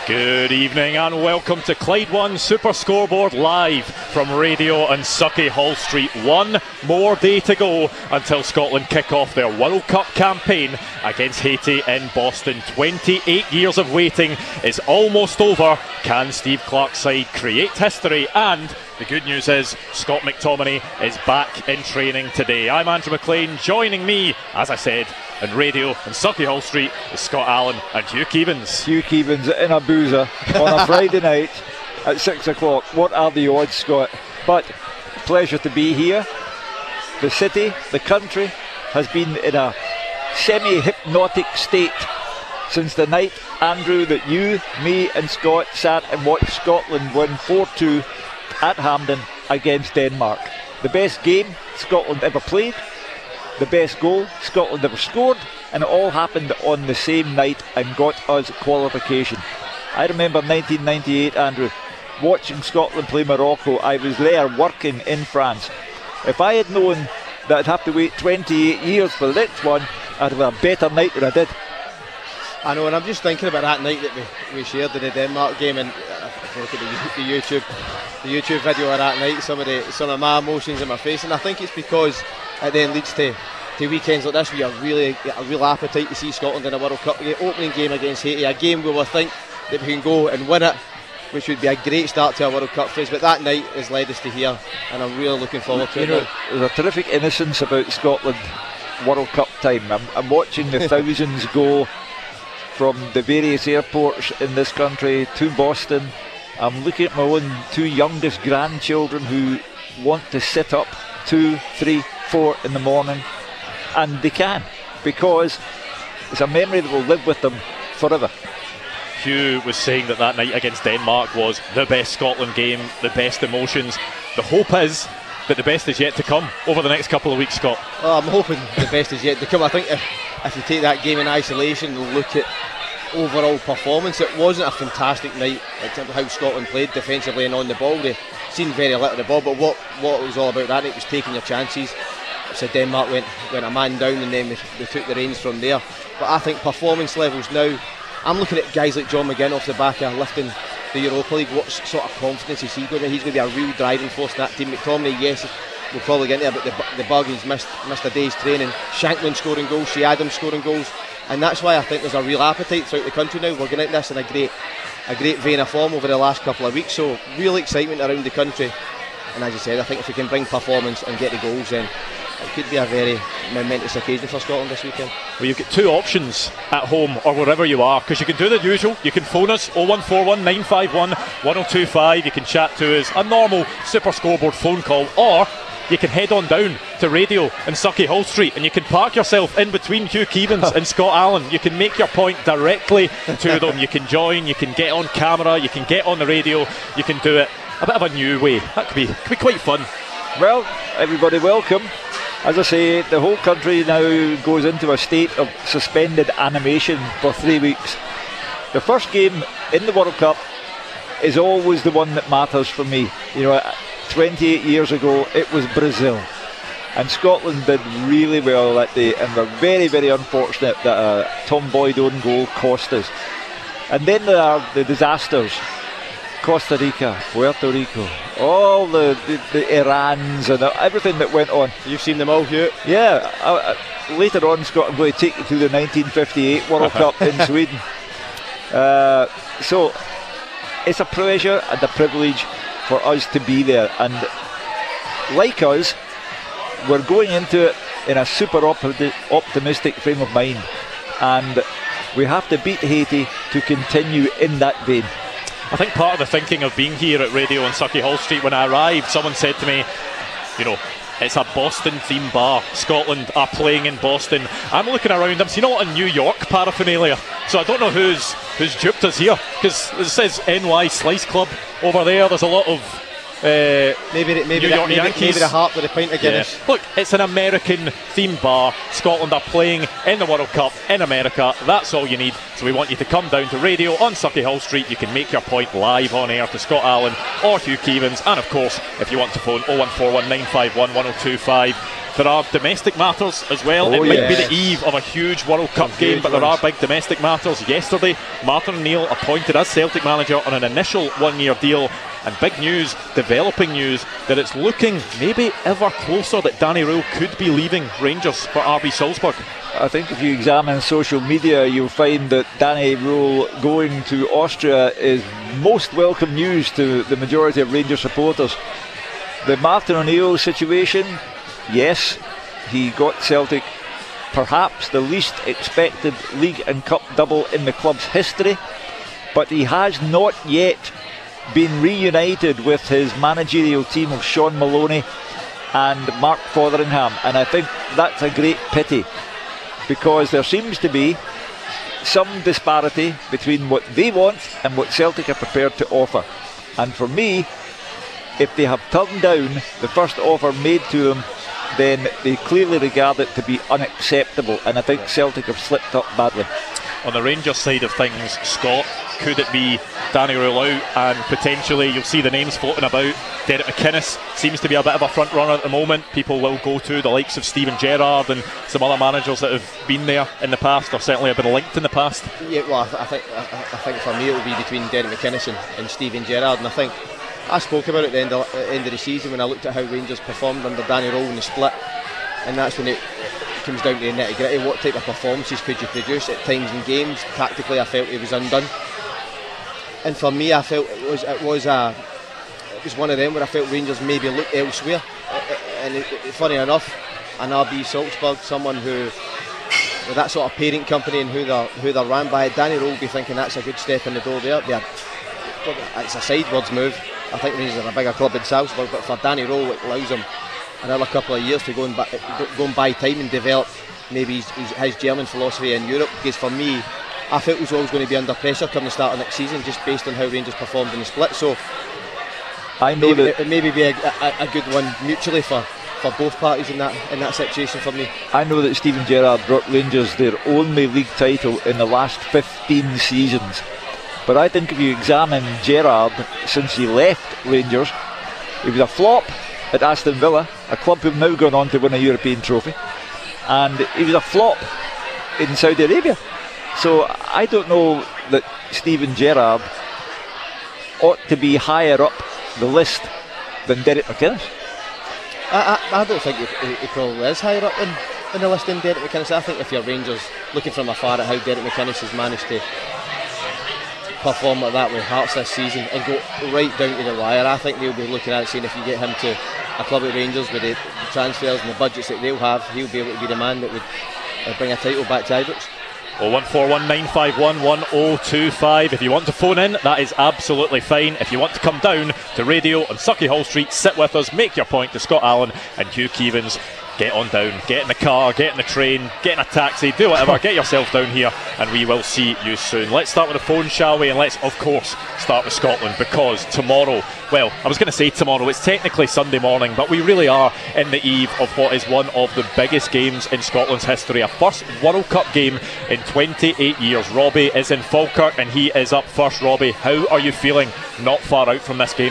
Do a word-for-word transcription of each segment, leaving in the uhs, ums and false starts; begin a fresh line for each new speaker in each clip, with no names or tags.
Good evening and welcome to Clyde One Super Scoreboard live from Radio and Sucky Hall Street. One more day to go until Scotland kick off their World Cup campaign against Haiti in Boston. twenty-eight years of waiting is almost over. Can Steve Clarke's side create history? And the good news is Scott McTominay is back in training today. I'm Andrew McLean. Joining me, as I said, and Radio and Sucky Hall Street is Scott Allen and Hugh Keevins.
Hugh Keevins in a boozer on a Friday night at six o'clock. What are the odds, Scott? But pleasure to be here. The city, the country, has been in a semi-hypnotic state since the night, Andrew, that you, me and Scott sat and watched Scotland win four two at Hampden against Denmark. The best game Scotland ever played, the best goal Scotland ever scored, and it all happened on the same night and got us qualification. I remember nineteen ninety-eight, Andrew, watching Scotland play Morocco. I was there working in France. If I had known that I'd have to wait twenty-eight years for the next one, I'd have a better night than I did.
I know, and I'm just thinking about that night that we, we shared in the Denmark game, and uh, if you look at the, the YouTube the YouTube video of that night, some of the some of my emotions in my face, and I think it's because it then leads to, to weekends like this where you really get a real appetite to see Scotland in a World Cup. The opening game against Haiti, a game where we think that we can go and win it, which would be a great start to a World Cup phase, but that night has led us to here, and I'm really looking forward to
you
it
know,
now.
There's a terrific innocence about Scotland World Cup time. I'm, I'm watching the thousands go from the various airports in this country to Boston. I'm looking at my own two youngest grandchildren who want to sit up two, three, four in the morning, and they can, because it's a memory that will live with them forever.
Hugh was saying that that night against Denmark was the best Scotland game, the best emotions. The hope is that the best is yet to come over the next couple of weeks, Scott.
Well, I'm hoping the best is yet to come. I think if, if you take that game in isolation and look at overall performance, it wasn't a fantastic night in terms of how Scotland played defensively and on the ball. They seen very little of the ball, but what, what it was all about that night was taking your chances. So Denmark went, went a man down, and then they, they took the reins from there. But I think performance levels now, I'm looking at guys like John McGinn off the back of lifting the Europa League. What sort of confidence is he going to? He's going to be a real driving force in that team. McTominay, yes, we'll probably get into it, but the, the bug, he's missed, missed a day's training. Shankland scoring goals, Shea Adams scoring goals. And that's why I think there's a real appetite throughout the country now. We're getting into this in a great a great vein of form over the last couple of weeks, so real excitement around the country. And as you said, I think if we can bring performance and get the goals, then it could be a very momentous occasion for Scotland this weekend.
Well, you've got two options at home or wherever you are, because you can do the usual. You can phone us oh one four one, nine five one, one oh two five. You can chat to us, a normal Super Scoreboard phone call, or you can head on down to Radio and Sucky Hall Street, and you can park yourself in between Hugh Keevins and Scott Allen. You can make your point directly to them. You can join, you can get on camera, you can get on the radio, you can do it a bit of a new way. That could be, could be quite fun.
Well, everybody welcome. As I say, the whole country now goes into a state of suspended animation for three weeks. The first game in the World Cup is always the one that matters for me. You know, twenty-eight years ago it was Brazil, and Scotland did really well that day, and we're very very unfortunate that a Tom Boyd own goal cost us. And then there are the disasters: Costa Rica, Puerto Rico, all the, the, the Irans and everything that went on.
You've seen them all, Hugh?
Yeah. I, I, later on, Scott, I'm going to take you to the nineteen fifty-eight World Cup in Sweden. Uh, so it's a pleasure and a privilege for us to be there, and like us, we're going into it in a super opti- optimistic frame of mind, and we have to beat Haiti to continue in that vein.
I think part of the thinking of being here at Radio on Sucky Hall Street, when I arrived, someone said to me, you know, it's a Boston themed bar. Scotland are playing in Boston. I'm looking around, I'm seeing a lot of New York paraphernalia, so I don't know who's who's duped us here, because it says N Y Slice Club over there. There's a lot of uh,
maybe the, maybe,
New
the,
York
maybe,
Yankees.
maybe the Heart with a pint of Guinness.
Yeah. Look, it's an American themed bar. Scotland are playing in the World Cup in America. That's all you need. So we want you to come down to Radio on Sucky Hall Street. You can make your point live on air to Scott Allen or Hugh Keevins, and of course, if you want to phone oh one four one, nine five one, one oh two five, there are domestic matters as well.
Oh,
it might
yes.
be the eve of a huge World Cup
Some
game,
huge
but there
ones.
are big domestic matters. Yesterday, Martin O'Neill appointed as Celtic manager on an initial one-year deal, and big news, developing news, that it's looking maybe ever closer that Danny Röhl could be leaving Rangers for R B Salzburg.
I think if you examine social media, you'll find that Danny Röhl going to Austria is most welcome news to the majority of Rangers supporters. The Martin O'Neill situation, yes, he got Celtic perhaps the least expected league and cup double in the club's history, but he has not yet been reunited with his managerial team of Sean Maloney and Mark Fotheringham, and I think that's a great pity, because there seems to be some disparity between what they want and what Celtic are prepared to offer. And for me, if they have turned down the first offer made to them, then they clearly regard it to be unacceptable, and I think Celtic have slipped up badly.
On the Rangers side of things, Scott, could it be Danny Röhl out, and potentially you'll see the names floating about? Derek McInnes seems to be a bit of a front runner at the moment. People will go to the likes of Steven Gerrard and some other managers that have been there in the past, or certainly have been linked in the past.
Yeah, well, I, th- I think I, I think for me it will be between Derek McInnes and, and Steven Gerrard, and I think I spoke about it at the end of, at the end of the season when I looked at how Rangers performed under Danny Röhl in the split, and that's when it comes down to the nitty gritty. What type of performances could you produce at times in games? Tactically, I felt he was undone, and for me, I felt it was it was a it was one of them where I felt Rangers maybe looked elsewhere. And it, it, funny enough, an R B Salzburg, someone who with that sort of parent company and who they're who they're ran by, Danny Röhl will be thinking that's a good step in the door there. They're, it's a sideways move. I think Rangers are a bigger club in Salzburg, but for Danny Röhl, it allows him another couple of years to go and, buy, go and buy time and develop maybe his, his, his German philosophy in Europe. Because for me, I felt he was always going to be under pressure come the start of next season, just based on how Rangers performed in the split. So
I know
maybe,
that
it maybe be a, a, a good one mutually for, for both parties in that in that situation for me.
I know that Steven Gerrard brought Rangers their only league title in the last fifteen seasons. But I think if you examine Gerrard since he left Rangers, he was a flop at Aston Villa, a club who've now gone on to win a European trophy, and he was a flop in Saudi Arabia. So I don't know that Steven Gerrard ought to be higher up the list than Derek McInnes.
I, I, I don't think he, he probably is higher up in, in the list than Derek McInnes. I think if you're Rangers looking from afar at how Derek McInnes has managed to perform like that with Hearts this season and go right down to the wire, I think they'll be looking at it saying if you get him to a club at Rangers with the, the transfers and the budgets that they'll have, he'll be able to be the man that would uh, bring a title back to Ibrox.
oh one four one nine five one one oh two five. If you want to phone in, that is absolutely fine. If you want to come down to radio on Sucky Hall Street, sit with us, make your point to Scott Allen and Hugh Keevins, get on down, get in the car, get in the train, get in a taxi, do whatever, get yourself down here, and we will see you soon. Let's start with the phone, shall we? And let's, of course, start with Scotland, because tomorrow, well, I was going to say tomorrow, it's technically Sunday morning, but we really are in the eve of what is one of the biggest games in Scotland's history, a first World Cup game in twenty-eight years. Robbie is in Falkirk and he is up first. Robbie, how are you feeling not far out from this game?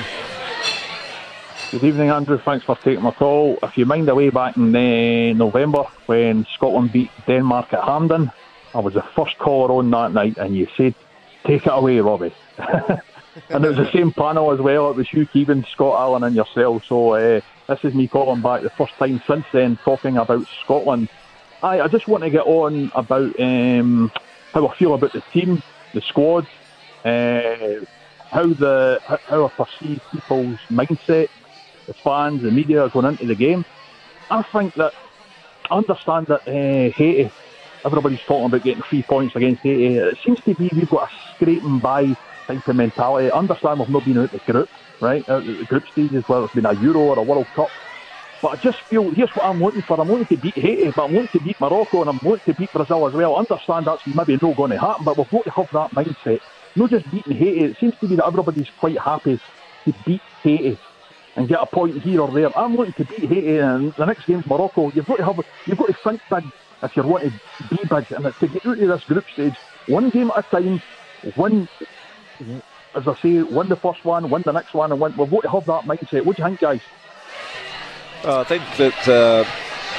Good evening, Andrew. Thanks for taking my call. If you mind the way back in uh, November when Scotland beat Denmark at Hampden, I was the first caller on that night and you said, take it away, Robbie. And it was the same panel as well. It was Hugh Keevins, Scott Allen and yourself. So uh, this is me calling back the first time since then talking about Scotland. I, I just want to get on about um, how I feel about the team, the squad, uh, how the how I perceive people's mindset, the fans, the media are going into the game. I think that, I understand that uh, Haiti, everybody's talking about getting three points against Haiti. It seems to be we've got a scraping by type of mentality. I understand we've not been out the group, right? Out the group stages, whether it's been a Euro or a World Cup. But I just feel, here's what I'm wanting for. I'm wanting to beat Haiti, but I'm wanting to beat Morocco and I'm wanting to beat Brazil as well. I understand that's maybe not going to happen, but we've got to have that mindset. Not just beating Haiti. It seems to be that everybody's quite happy to beat Haiti and get a point here or there. I'm wanting to beat Haiti, and the next game's Morocco. You've got to have, you've got to think big if you want to be big, and to get out of this group stage, one game at a time, win, as I say, win the first one, win the next one, and win. We've got to have that mindset. What do you think, guys?
Uh, I think that uh,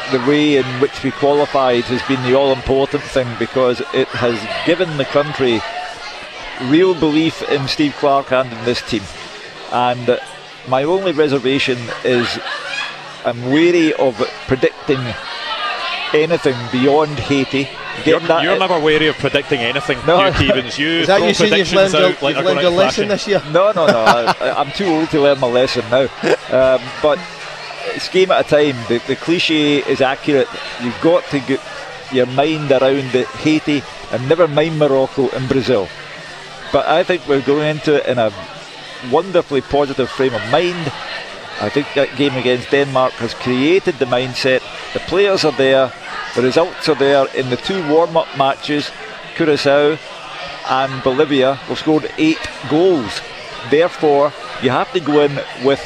the way in which we qualified has been the all-important thing, because it has given the country real belief in Steve Clarke and in this team. And uh, my only reservation is I'm wary of predicting anything beyond Haiti.
You're, you're never wary of predicting anything,
no.
Hugh Keevins. You
Is that
throw
you saying you've
predictions
learned,
out
your,
like
you've learned your lesson this year?
No, no, no. I, I'm too old to learn my lesson now. Um, but it's game at a time. The, the cliche is accurate. You've got to get your mind around the Haiti and never mind Morocco and Brazil. But I think we're going into it in a wonderfully positive frame of mind. I think that game against Denmark has created the mindset. The players are there. The results are there. In the two warm-up matches, Curacao and Bolivia have scored eight goals. Therefore, you have to go in with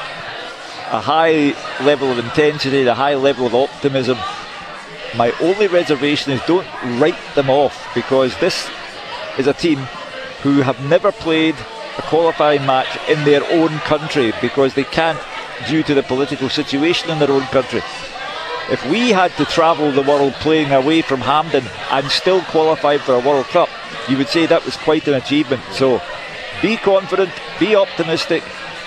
a high level of intensity, a high level of optimism. My only reservation is don't write them off, because this is a team who have never played a qualifying match in their own country because they can't, due to the political situation in their own country. If we had to travel the world playing away from Hampden and still qualify for a World Cup, you would say that was quite an achievement. So be confident, be optimistic,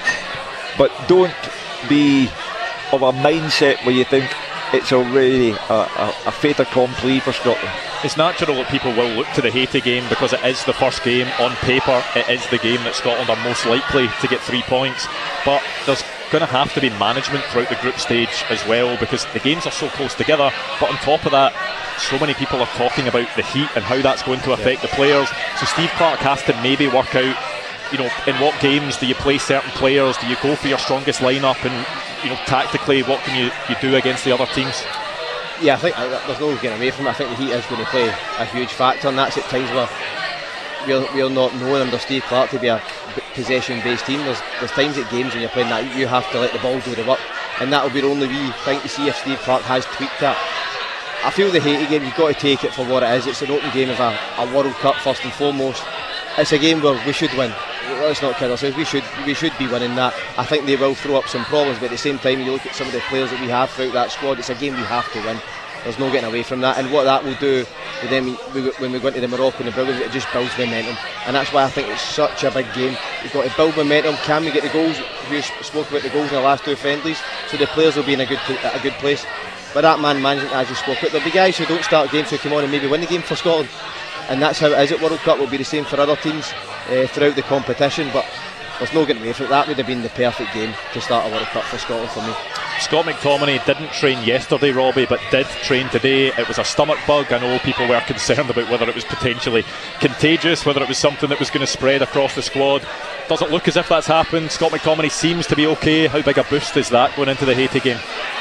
but don't be of a mindset where you think it's already a, a, a fait accompli for Scotland.
It's natural that people will look to the Haiti game because it is the first game. On paper, it is the game that Scotland are most likely to get three points. But there's going to have to be management throughout the group stage as well, because the games are so close together. But on top of that, so many people are talking about the heat and how that's going to affect yeah. the players. So Steve Clarke has to maybe work out, you know, in what games do you play certain players? Do you go for your strongest lineup? And, you know, tactically, what can you, you do against the other teams?
Yeah, I think uh, there's no getting away from it. I think the heat is going to play a huge factor, and that's at times where we're, we're not known under Steve Clarke to be a possession-based team. There's, there's times at games when you're playing that you have to let the ball do the work, and that will be the only wee thing to see if Steve Clarke has tweaked that. I feel the Haiti game, you've got to take it for what it is. It's an open game of a, a World Cup first and foremost. It's a game where we should win. Let's not kid ourselves. We should we should be winning that. I think they will throw up some problems, but at the same time, you look at some of the players that we have throughout that squad. It's a game we have to win. There's no getting away from that. And what that will do with them when we go into the Morocco and the Brazil, it just builds momentum. And that's why I think it's such a big game. You've got to build momentum. Can we get the goals? We spoke about the goals in the last two friendlies, so the players will be in a good a good place. But that man management, as you spoke about, there'll be guys who don't start games who come on and maybe win the game for Scotland. And that's how it is at World Cup. Will be the same for other teams uh, throughout the competition, but there's no getting away from it. That would have been the perfect game to start a World Cup for Scotland for me.
Scott McTominay didn't train yesterday, Robbie, but did train today. It was a stomach bug. I know people were concerned about whether it was potentially contagious, whether it was something that was going to spread across the squad. Doesn't look as if that's happened. Scott McTominay seems to be okay. How big a boost is that going into the Haiti game?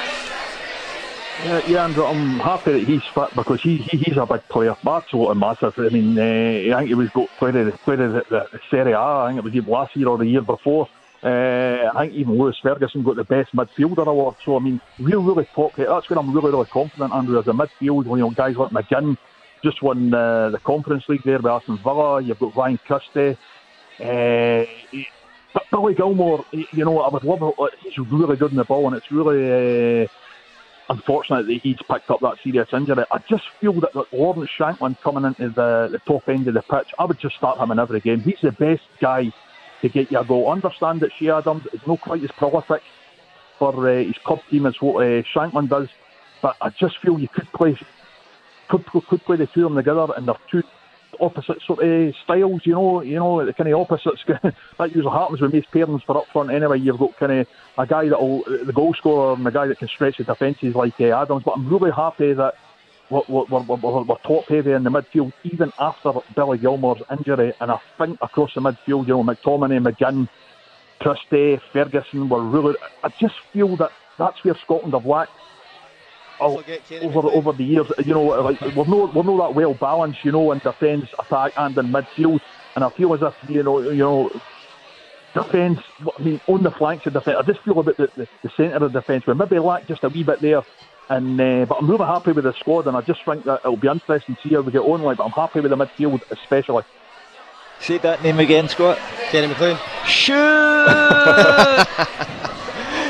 Yeah, yeah, Andrew, I'm happy that he's fit because he, he he's a big player, absolutely massive. I mean, uh, I think he was got played the played the, the Serie A. I think it was either last year or the year before. Uh, I think even Lewis Ferguson got the best midfielder award. So I mean, really, really top. That's where I'm really, really confident, Andrew, as a midfield. You know, guys like McGinn just won uh, the Conference League there with Aston Villa. You've got Ryan Christie. Uh, but Billy Gilmore, you know, I would love it. He's really good in the ball, and it's really. Uh, Unfortunate that he's picked up that serious injury. I just feel that, that Lawrence Shankland coming into the, the top end of the pitch, I would just start him in every game. He's the best guy to get you a goal. Understand that Shea Adams is not quite as prolific for uh, his club team as what uh, Shankland does, but I just feel you could play could, could play the two of them together, and they're two opposite sort of styles, you know, you know, the kind of opposites. That usually happens with most pairings for up front anyway. You've got kind of a guy that'll the goal scorer and a guy that can stretch the defences like uh, Adams. But I'm really happy that we're, we're, we're, we're top heavy in the midfield even after Billy Gilmore's injury, and I think across the midfield, you know, McTominay, McGinn, Christie, Ferguson were really. I just feel that that's where Scotland have lacked. Oh, over over the years, you know, like we're not we're not that well balanced, you know, in defence, attack, and in midfield. And I feel as if you know, you know, defence. I mean, on the flanks of defence, I just feel about the, the, the centre of defence. We maybe lack just a wee bit there. And uh, but I'm really happy with the squad, and I just think that it'll be interesting to see how we get on. Like, but I'm happy with the midfield, especially.
Say that name again, Scott.
Kenny McLean.
Shoot!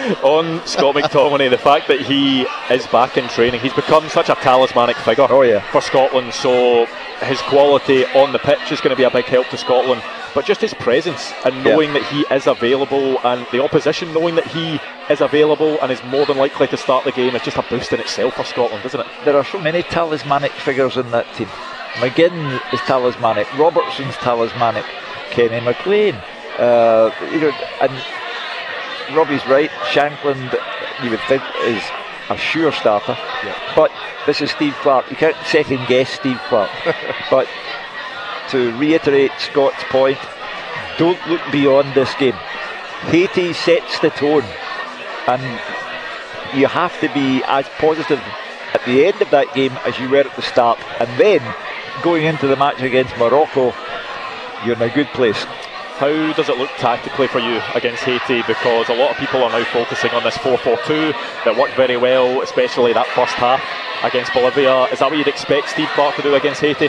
On Scott McTominay, the fact that he is back in training, he's become such a talismanic figure
oh, yeah.
for Scotland, so his quality on the pitch is going to be a big help to Scotland, but just his presence and knowing yeah. that he is available, and the opposition knowing that he is available and is more than likely to start the game, is just a boost in itself for Scotland, isn't it?
There are so many talismanic figures in that team. McGinn is talismanic, Robertson's talismanic, Kenny McLean, uh, you know, and Robbie's right, Shankland you would think is a sure starter,
yeah.
but this is Steve Clarke, you can't second guess Steve Clarke. But to reiterate Scott's point, don't look beyond this game. Haiti sets the tone, and you have to be as positive at the end of that game as you were at the start, and then going into the match against Morocco, you're in a good place.
How does it look tactically for you against Haiti? Because a lot of people are now focusing on this four four two that worked very well, especially that first half against Bolivia. Is that what you'd expect Steve Clarke to do against Haiti?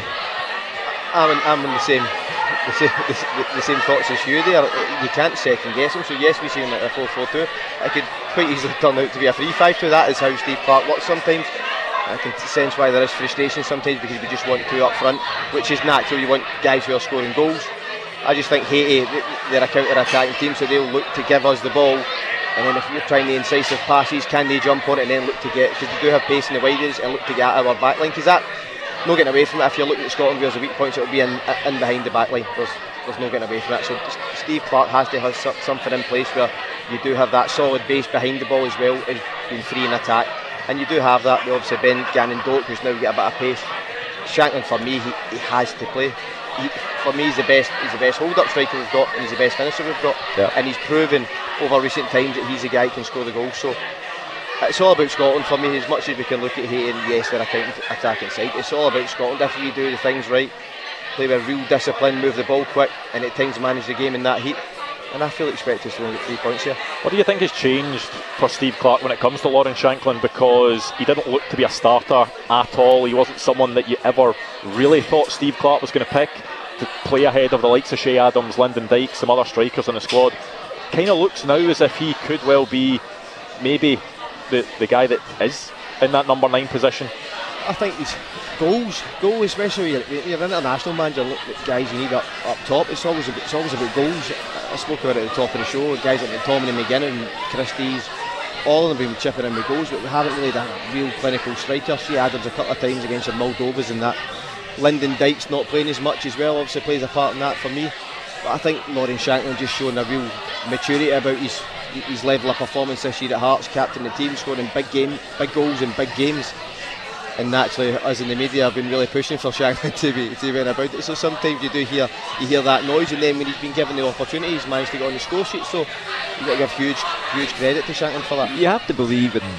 I'm in, I'm in the same the same, the, the same thoughts as you there. You can't second guess him. So yes, we see him at a four four two. It could quite easily turn out to be a three five two. That is how Steve Clarke works sometimes. I can sense why there is frustration sometimes, because we just want two up front, which is natural. You want guys who are scoring goals. I just think Haiti, they're a counter-attacking team, so they'll look to give us the ball, and then if we're trying the incisive passes, can they jump on it and then look to get, because they do have pace in the wides, and look to get at our backline, because that, no getting away from it. If you're looking at Scotland where's the weak points, it'll be in, in behind the backline. There's, there's no getting away from it. So Steve Clarke has to have something in place where you do have that solid base behind the ball as well, as being free in attack, and you do have that with obviously Ben Gannon Doak, who's now got a bit of pace. Shankland, for me, he, he has to play. He, for me, he's the best. He's the best hold-up striker we've got, and he's the best finisher we've got.
Yeah.
And he's proven over recent times that he's the guy who can score the goals. So it's all about Scotland for me. As much as we can look at Haiti, and yes, they're a attacking side, it's all about Scotland. If we do the things right, play with real discipline, move the ball quick, and at times manage the game in that heat, and I feel expect us to get three points here.
What do you think has changed for Steve Clarke when it comes to Lawrence Shankland? Because he didn't look to be a starter at all. He wasn't someone that you ever really thought Steve Clarke was going to pick to play ahead of the likes of Shea Adams, Lyndon Dykes, some other strikers in the squad. Kind of looks now as if he could well be maybe the, the guy that is in that number nine position.
I think these goals, goal especially when you're, you're an international manager, look at guys you need up, up top. It's always about, it's always about goals. I spoke about it at the top of the show. Guys like McTominay, McGinn, and Christie's, all of them have been chipping in with goals, but we haven't really had a real clinical striker. Shea Adams a couple of times against the Moldovas and that. Lyndon Dykes not playing as much as well, obviously plays a part in that for me. But I think Lawrence Shankland just showing a real maturity about his his level of performance this year at Hearts, captain the team, scoring big game, big goals in big games. And naturally, us in the media have been really pushing for Shankland to be to be about it. So sometimes you do hear you hear that noise, and then when he's been given the opportunity, he's managed to get on the score sheet. So you've got to give huge huge credit to Shankland for that.
You have to believe in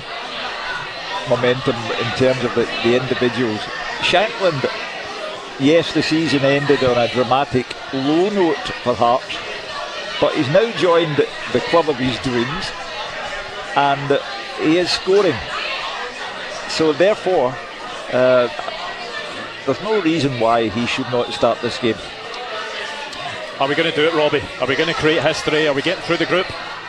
momentum in terms of the, the individuals. Shankland, yes, the season ended on a dramatic low note for Hearts, but he's now joined the club of his dreams, and he is scoring. So therefore, uh, there's no reason why he should not start this game.
Are we going to do it, Robbie? Are we going to create history? Are we getting through the group?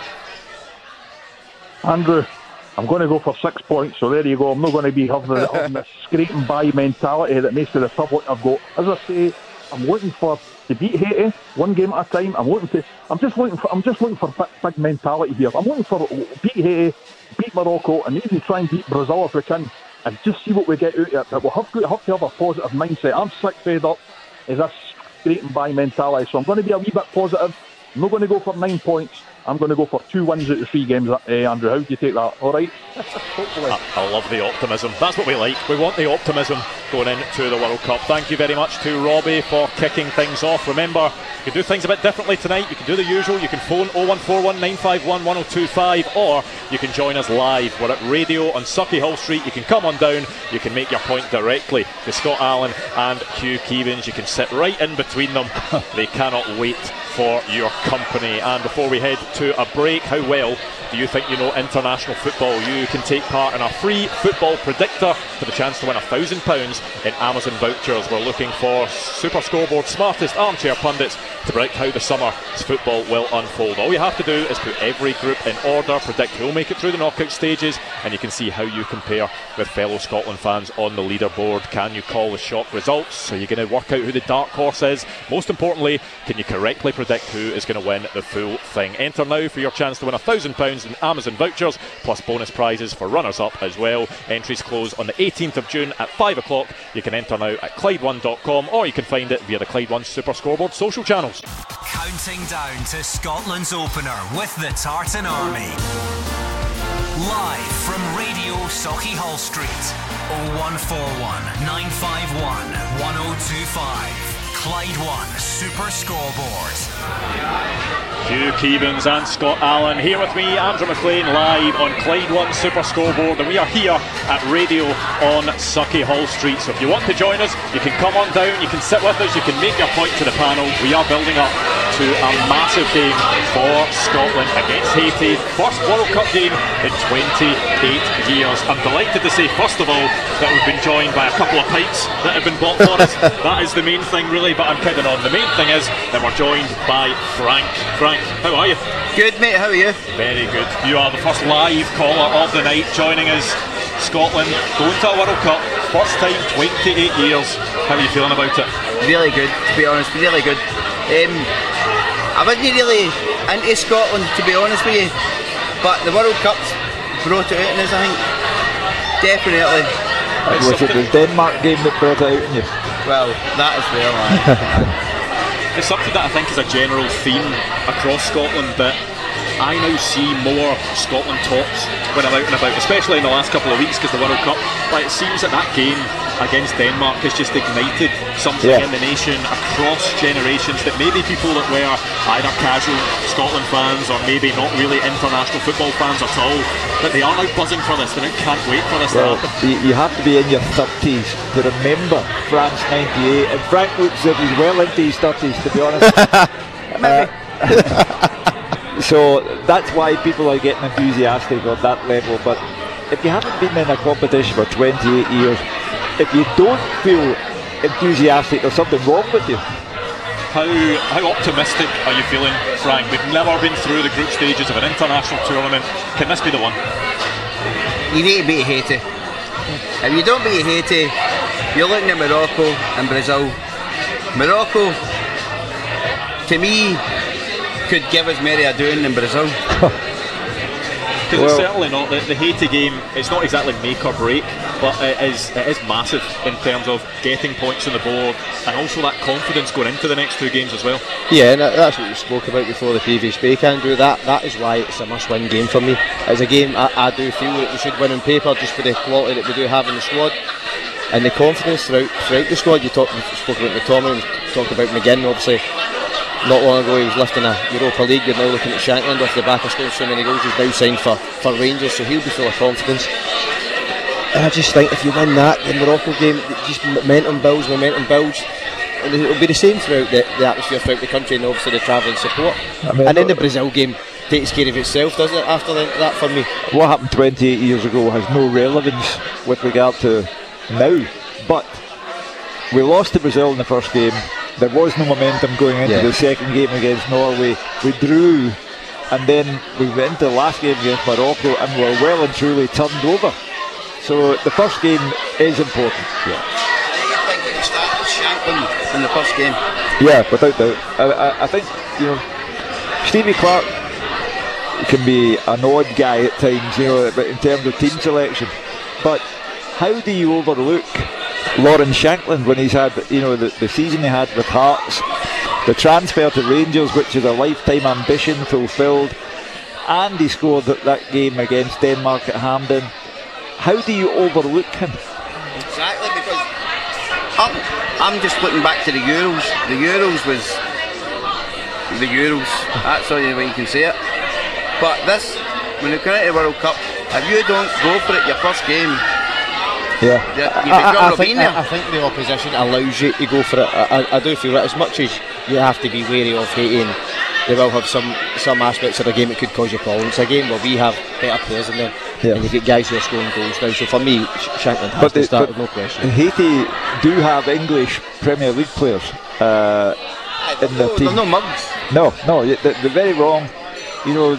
Andrew, I'm going to go for six points, so there you go. I'm not going to be having, having this scraping by mentality that most of the public have got. As I say, I'm looking for to beat Haiti one game at a time. I'm looking to. I'm just looking for. I'm just looking for big, big mentality here. I'm looking for beat Haiti, beat Morocco, and even try and beat Brazil if we can, and just see what we get out of it. But we'll have to have to have a positive mindset. I'm sick fed up is this scraping by mentality, so I'm going to be a wee bit positive. I'm not going to go for nine points. I'm going to go for two wins out of three games, uh, Andrew. How do you take that? All right?
Hopefully. I, I love the optimism. That's what we like. We want the optimism going into the World Cup. Thank you very much to Robbie for kicking things off. Remember, you can do things a bit differently tonight. You can do the usual. You can phone oh one four one, nine five one, one oh two five, or you can join us live. We're at Radio on Sucky Hall Street. You can come on down. You can make your point directly to Scott Allen and Hugh Keevins. You can sit right in between them. They cannot wait for your company. And before we head to a break, how well do you think you know international football? You can take part in a free football predictor for the chance to win a thousand pounds in Amazon vouchers. We're looking for Super Scoreboard smartest armchair pundits to predict how the summer's football will unfold. All you have to do is put every group in order, predict who will make it through the knockout stages, and you can see how you compare with fellow Scotland fans on the leaderboard. Can you call the shock results? Are you going to work out who the dark horse is? Most importantly, can you correctly predict who is going to win the full thing? Enter now for your chance to win one thousand pounds in Amazon vouchers, plus bonus prizes for runners-up as well. Entries close on the eighteenth of June at five o'clock. You can enter now at Clyde one dot com, or you can find it via the Clyde one Super Scoreboard social channels.
Counting down to Scotland's opener with the Tartan Army. Live from Radio Sauchiehall Street. oh one four one, nine five one, one oh two five. Clyde one Super Scoreboard.
Hugh Keevins and Scott Allen here with me, Andrew McLean, live on Clyde one Super Scoreboard, and we are here at Radio on Sauchiehall Street. So if you want to join us, you can come on down, you can sit with us, you can make your point to the panel. We are building up to a massive game for Scotland against Haiti. First World Cup game in twenty-eight years. I'm delighted to say, first of all, that we've been joined by a couple of pints that have been bought for us. That is the main thing, really, but I'm kidding on. The main thing is that we're joined by Frank. Frank, how are you?
Good, mate, how are you?
Very good. You are the first live caller of the night joining us. Scotland going to a World Cup, first time, twenty-eight years. How are you feeling about it?
Really good, to be honest, really good. Um, I wasn't really into Scotland, to be honest with you, but the World Cup's brought it out in us, I think. Definitely.
Was it the Denmark game that brought it out in you?
Well, that as well, aye.
It's something that I think is a general theme across Scotland, that I now see more Scotland tops when I'm out and about, especially in the last couple of weeks because the World Cup. But it seems that that game against Denmark has just ignited something
yeah.
in the nation across generations, that maybe people that were either casual Scotland fans or maybe not really international football fans at all, that they are now buzzing for this. They now can't wait for this
well,
to happen.
You, you have to be in your thirties to remember France ninety-eight, and Frank looks as if he's well into his thirties, to be honest. uh, so that's why people are getting enthusiastic on that level. But if you haven't been in a competition for twenty-eight years, if you don't feel enthusiastic, there's something wrong with you.
How how optimistic are you feeling, Frank? We've never been through the group stages of an international tournament. Can this be the one?
You need to beat Haiti. If you don't beat Haiti, you're looking at Morocco and Brazil. Morocco, to me, could give us Mary a doing in Brazil.
Because
Well,
it's certainly not, the, the Haiti game, it's not exactly make or break, but it is, it is massive in terms of getting points on the board and also that confidence going into the next two games as well.
Yeah, and that's what you spoke about before the previous break, Andrew. That that is why it's a must-win game for me. It's a game I, I do feel that we should win on paper, just for the quality that we do have in the squad and the confidence throughout throughout the squad. You talked, you spoke about McTominay, you talked about McGinn, obviously. Not long ago he was lifting a Europa League. You're now looking at Shankland off the back of scoring so many goals. He's now signed for, for Rangers, so he'll be full of confidence. And I just think if you win that, the Morocco game, just momentum builds, momentum builds. And it'll be the same throughout the, the atmosphere throughout the country, and obviously the travelling support.
I mean,
and then the Brazil game takes care of itself, doesn't it, after the, that for me?
What happened twenty-eight years ago has no relevance with regard to now. But we lost to Brazil in the first game. There was no momentum going into
Yeah.
the second game against Norway. We drew, and then we went into the last game against Morocco and were well and truly turned over. So the first game is important.
Yeah.
I think it started Shankland in the first game.
Yeah, without doubt. I, I, I think, you know, Stevie Clark can be an odd guy at times, you know, but in terms of team selection. But how do you overlook Lawrence Shankland when he's had, you know, the, the season he had with Hearts, the transfer to Rangers, which is a lifetime ambition fulfilled, and he scored that, that game against Denmark at Hampden? How do you overlook him?
Exactly, because I'm, I'm just looking back to the Euros. The Euros was the Euros. That's the only way you can say it. But this, when you come out of the World Cup, if you don't go for it your first game,
Yeah.
you- you've
I, I,
got
I,
to be
think,
there.
I, I think the opposition allows you to go for it. I, I, I do feel that as much as you have to be wary of Haiti, and they will have some, some aspects of the game that could cause you problems. It's a game where we have better players than them,
Yeah.
and you get guys who are scoring goals now. So for me, Sh- Shankland has
But,
to
they,
start
but
with no question.
Haiti do have English Premier League players. Uh, in the
no,
team.
They're no mugs.
No, no, they're, they're very wrong. You know,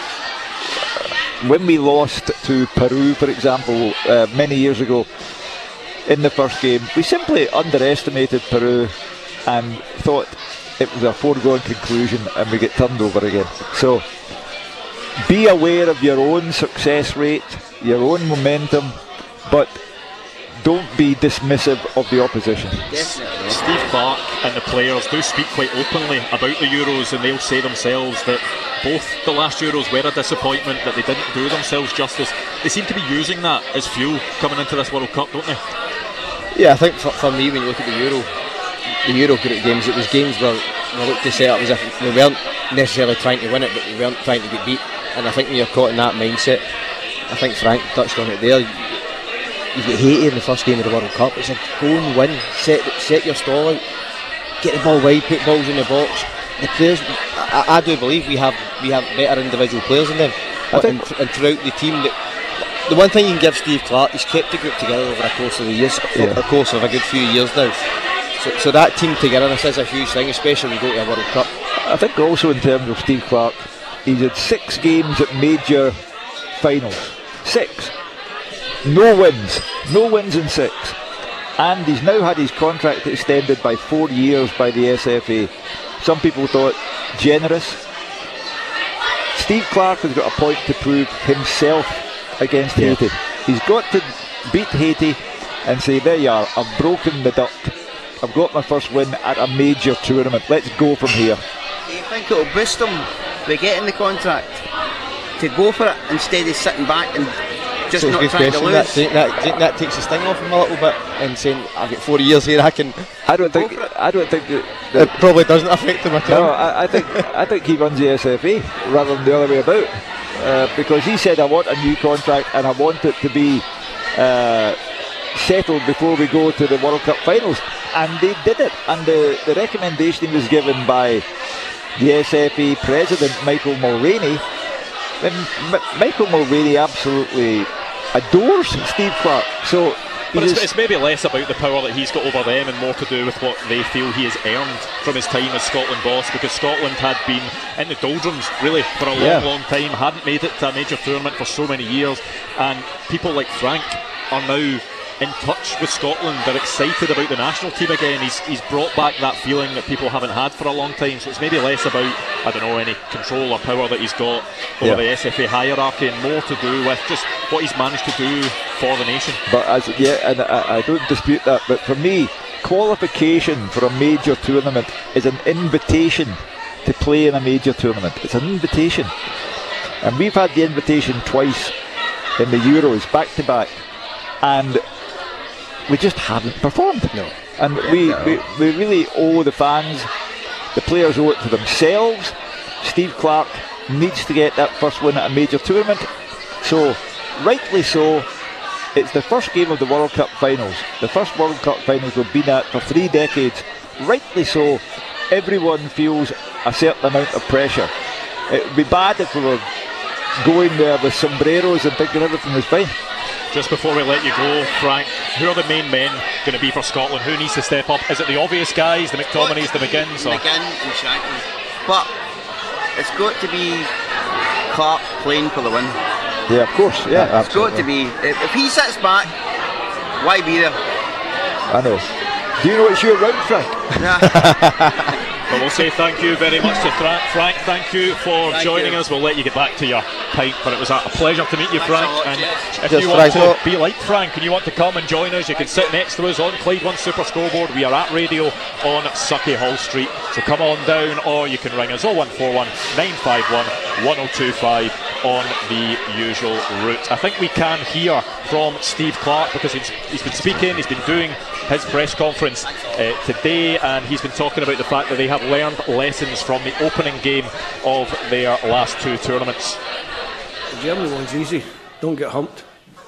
when we lost to Peru, for example, uh, many years ago, in the first game, we simply underestimated Peru and thought it was a foregone conclusion, and we get turned over again. So be aware of your own success rate, your own momentum, but don't be dismissive of the opposition.
Definitely.
Steve Clarke and the players do speak quite openly about the Euros, and they'll say themselves that both the last Euros were a disappointment, that they didn't do themselves justice. They seem to be using that as fuel coming into this World Cup, don't they?
Yeah, I think for, for me, when you look at the Euro, the Euro group games, it was games where we looked to set up as if we weren't necessarily trying to win it, but we weren't trying to get beat. And I think when you're caught in that mindset, I think Frank touched on it there. You get Haiti in the first game of the World Cup. It's a go and win, set set your stall out, get the ball wide, put balls in the box. The players, I, I do believe we have we have better individual players than them.
I think,
and, and throughout the team, the, the one thing you can give Steve Clarke, he's kept the group together over the course of the years,
yeah.
over the course of a good few years now. So, so that team togetherness is a huge thing, especially when you go to a World Cup.
I think also in terms of Steve Clarke, he's had six games at major finals. Six. No wins. No wins in six. And he's now had his contract extended by four years by the S F A. Some people thought generous. Steve Clarke has got a point to prove himself against yeah. Haiti. He's got to beat Haiti and say, there you are, I've broken the duck. I've got my first win at a major tournament. Let's go from here.
Do you think it'll boost him by getting the contract to go for it instead of sitting back and just
so
not trying to lose?
That, that, that, that takes the sting off him a little bit and saying, I've got four years here, I can.
I don't think. I don't think that, that
it probably doesn't affect him at all.
No, I, I think. I think he runs the S F A rather than the other way about, uh, because he said, I want a new contract and I want it to be uh, settled before we go to the World Cup finals, and they did it. And the, the recommendation was given by the S F A president, Michael Mulroney. And M- Michael Mulroney absolutely adores Steve Clarke. So,
but it's, it's maybe less about the power that he's got over them and more to do with what they feel he has earned from his time as Scotland boss, because Scotland had been in the doldrums really for a long,
yeah.
long time, hadn't made it to a major tournament for so many years, and people like Frank are now in touch with Scotland. They're excited about the national team again. He's he's brought back that feeling that people haven't had for a long time. So it's maybe less about, I don't know, any control or power that he's got over yeah. the S F A hierarchy, and more to do with just what he's managed to do for the nation.
But as yeah, and I, I don't dispute that. But for me, qualification for a major tournament is an invitation to play in a major tournament. It's an invitation, and we've had the invitation twice in the Euros, back to back, and we just haven't performed.
No.
And
yeah,
we,
no.
we we really owe the fans, the players owe it to themselves. Steve Clarke needs to get that first win at a major tournament. So, rightly so, it's the first game of the World Cup finals. The first World Cup finals we've been at for three decades. Rightly so, everyone feels a certain amount of pressure. It would be bad if we were going there with sombreros and thinking everything was fine.
Just before we let you go, Frank, who are the main men going to be for Scotland? Who needs to step up? Is it the obvious guys, the McTominays, the McGinns? Or?
McGinn and Shankland. But it's got to be Clarke playing for the win.
Yeah, of course. Yeah,
it's absolutely. got to be. If, if he sits back, why be there?
I know. Do you know it's your round, Frank?
Yeah.
But we'll say thank you very much to Frank. Frank, thank you for
thank
joining
you.
us. We'll let you get back to your pint, but it was a pleasure to meet you,
Thanks
Frank.
lot,
and
yes.
if
Just
you want
Frank.
to be like Frank and you want to come and join us, you can sit next to us on Clyde One Super Scoreboard. We are at radio on Sucky Hall Street, so come on down, or you can ring us oh one four one, nine five one, one oh two five on the usual route. I think we can hear from Steve Clarke, because he's, he's been speaking, he's been doing his press conference uh, today, and he's been talking about the fact that they have learned lessons from the opening game of their last two tournaments.
The Germany one's easy, don't get humped.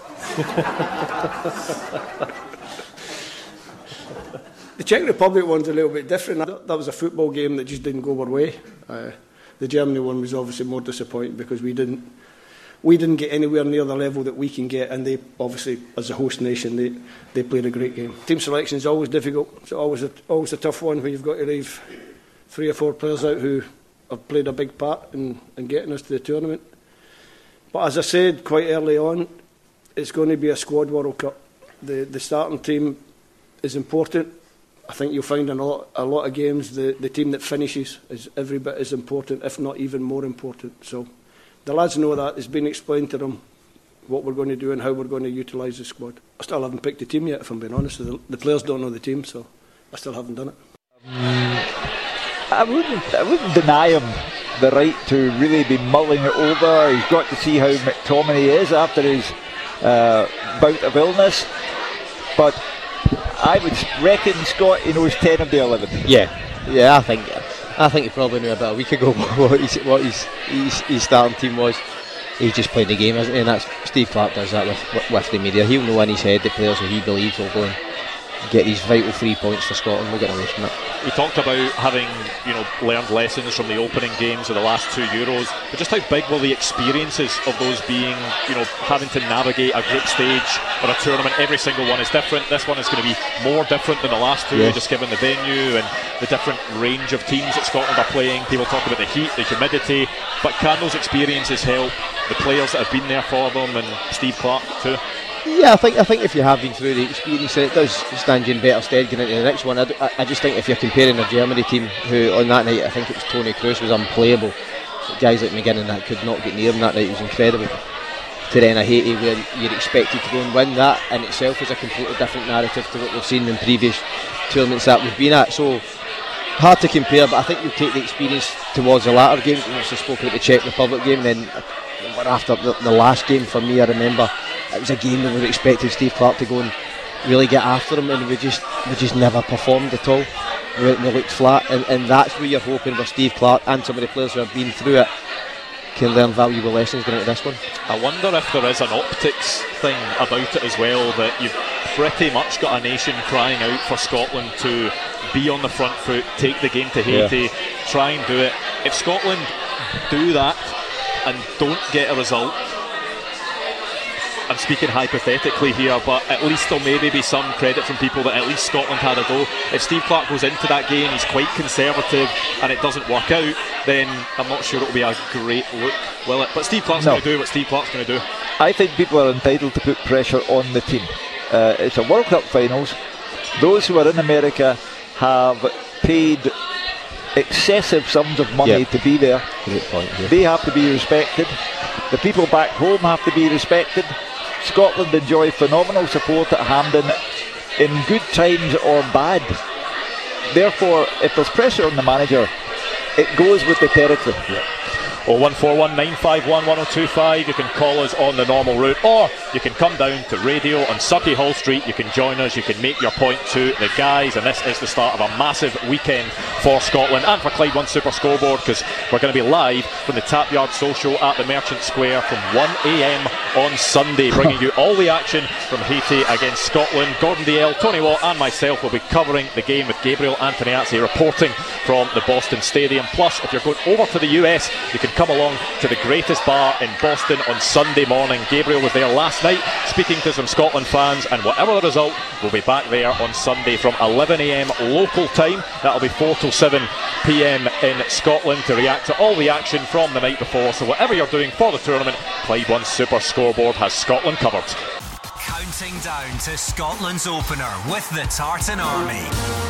The Czech Republic one's a little bit different. That was a football game that just didn't go our way. Uh, the Germany one was obviously more disappointing because we didn't we didn't get anywhere near the level that we can get, and they obviously, as a host nation, they, they played a great game. Team selection is always difficult. It's always a, always a tough one when you've got to leave three or four players out who have played a big part in, in getting us to the tournament. But as I said quite early on, it's going to be a squad World Cup. The the starting team is important. I think you'll find in a lot, a lot of games the, the team that finishes is every bit as important, if not even more important. So the lads know that. It's been explained to them what we're going to do and how we're going to utilise the squad. I still haven't picked the team yet, if I'm being honest. The, the players don't know the team, so I still haven't done it.
I wouldn't, I wouldn't deny him the right to really be mulling it over. He's got to see how McTominay is after his uh, bout of illness. But I would reckon, Scott, he knows ten of the eleven.
Yeah, yeah, I think I think he probably knew about a week ago what his, what his, his, his starting team was. He's just played the game, isn't he? And that's Steve Clarke does that with, with the media. He'll know in his head the players who he believes will go and get these vital three points for Scotland. We'll get away from it.
He talked about having, you know, learned lessons from the opening games of the last two Euros, but just how big will the experiences of those being, you know, having to navigate a group stage or a tournament? Every single one is different. This one is going to be more different than the last two, yes. Just given the venue and the different range of teams that Scotland are playing. People talk about the heat, the humidity, but can those experiences help the players that have been there for them, and Steve Clarke too?
Yeah, I think I think if you have been through the experience, it does stand you in better stead going into the next one. I, I just think if you're comparing the Germany team, who on that night, I think it was Tony Kroos was unplayable. So guys like McGinn that could not get near him that night, was incredible. To then a Haiti where you're expected to go and win, that in itself is a completely different narrative to what we've seen in previous tournaments that we've been at. So hard to compare, but I think you'll take the experience towards the latter games. We also spoke about the Czech Republic game, then after the, the last game for me, I remember it was a game that we expected Steve Clarke to go and really get after him, and we just we just never performed at all. We, we looked flat, and, and that's where you're hoping with Steve Clarke and some of the players who have been through it can learn valuable lessons going into this one.
I wonder if there is an optics thing about it as well, that you've pretty much got a nation crying out for Scotland to be on the front foot, take the game to Haiti, yeah. Try and do it. If Scotland do that and don't get a result, I'm speaking hypothetically here, but at least there'll maybe be some credit from people that at least Scotland had a go. If Steve Clarke goes into that game, he's quite conservative, and it doesn't work out, then I'm not sure it'll be a great look, will it? But Steve Clarke's no. going to do what Steve Clarke's going to do.
I think people are entitled to put pressure on the team. Uh, it's a World Cup finals. Those who are in America have paid excessive sums of money yep. to be there.
Great point, yeah.
They have to be respected. The people back home have to be respected. Scotland enjoy phenomenal support at Hampden in good times or bad. Therefore, if there's pressure on the manager, it goes with the territory.
Yeah. oh one four one, nine five one, one oh two five. You can call us on the normal route, or you can come down to radio on Sucky Hall Street. You can join us, you can make your point to the guys, and this is the start of a massive weekend for Scotland and for Clyde One Super Scoreboard, because we're going to be live from the Tap Yard Social at the Merchant Square from one a m on Sunday, bringing you all the action from Haiti against Scotland. Gordon Dalziel, Tony Watt and myself will be covering the game, with Gabriel Antoniazzi reporting from the Boston Stadium. Plus, if you're going over to the U S, you can come along to the greatest bar in Boston on Sunday morning. Gabriel was there last night speaking to some Scotland fans, and whatever the result, we'll be back there on Sunday from eleven a m local time. That'll be four till seven p m in Scotland, to react to all the action from the night before. So whatever you're doing for the tournament, Clyde One Super Scoreboard has Scotland covered.
Counting down to Scotland's opener with the Tartan Army.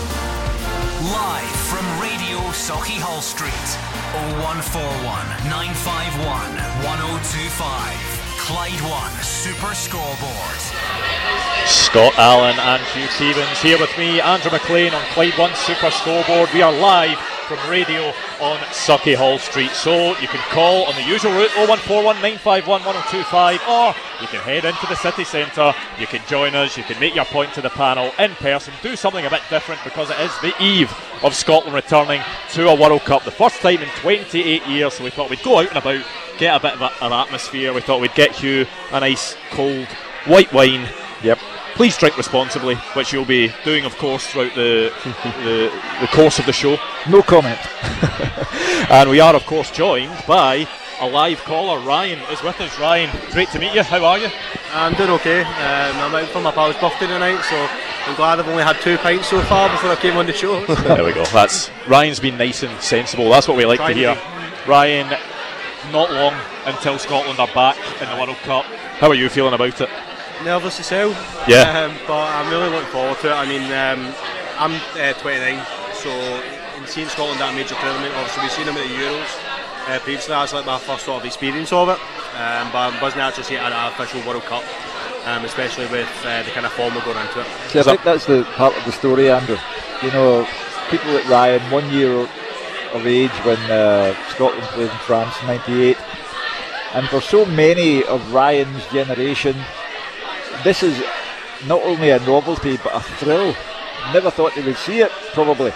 Live from Radio Sauchiehall Hall Street, oh one four one, nine five one, one oh two five. Clyde One Super Scoreboard.
Scott Allen and Hugh Stevens here with me, Andrew McLean, on Clyde One Super Scoreboard. We are live from radio on Sauchiehall Hall Street, so you can call on the usual route, oh one four one, nine five one, one oh two five, or you can head into the city centre. You can join us, you can make your point to the panel in person, do something a bit different, because it is the eve of Scotland returning to a World Cup, the first time in twenty-eight years. So we thought we'd go out and about, get a bit of a, an atmosphere. We thought we'd get Hugh a nice cold white wine.
Yep.
Please drink responsibly, which you'll be doing, of course, throughout the the, the course of the show.
No comment.
And we are, of course, joined by a live caller. Ryan is with us. Ryan, great to meet you. How are you?
I'm doing okay. Um, I'm out for my pal's birthday tonight, so I'm glad I've only had two pints so far before I came on the show.
There we go. That's Ryan's been nice and sensible. That's what we like
Trying
to hear.
to
Ryan, not long until Scotland are back in the World Cup. How are you feeling about it?
Nervous as hell.
Yeah.
Um, but I'm really looking forward to it. I mean, um, I'm uh, twenty-nine, so in seeing Scotland at a major tournament, obviously we've seen them at the Euros. Uh, previously, that's like my first sort of experience of it. Um, but I wasn't actually seeing it at an official World Cup. Um, especially with uh, the kind of form we're going into it.
See, I think that's the part of the story, Andrew. You know, people like Ryan, one year of age when uh, Scotland played in France in ninety-eight, and for so many of Ryan's generation, this is not only a novelty but a thrill. Never thought they would see it, probably.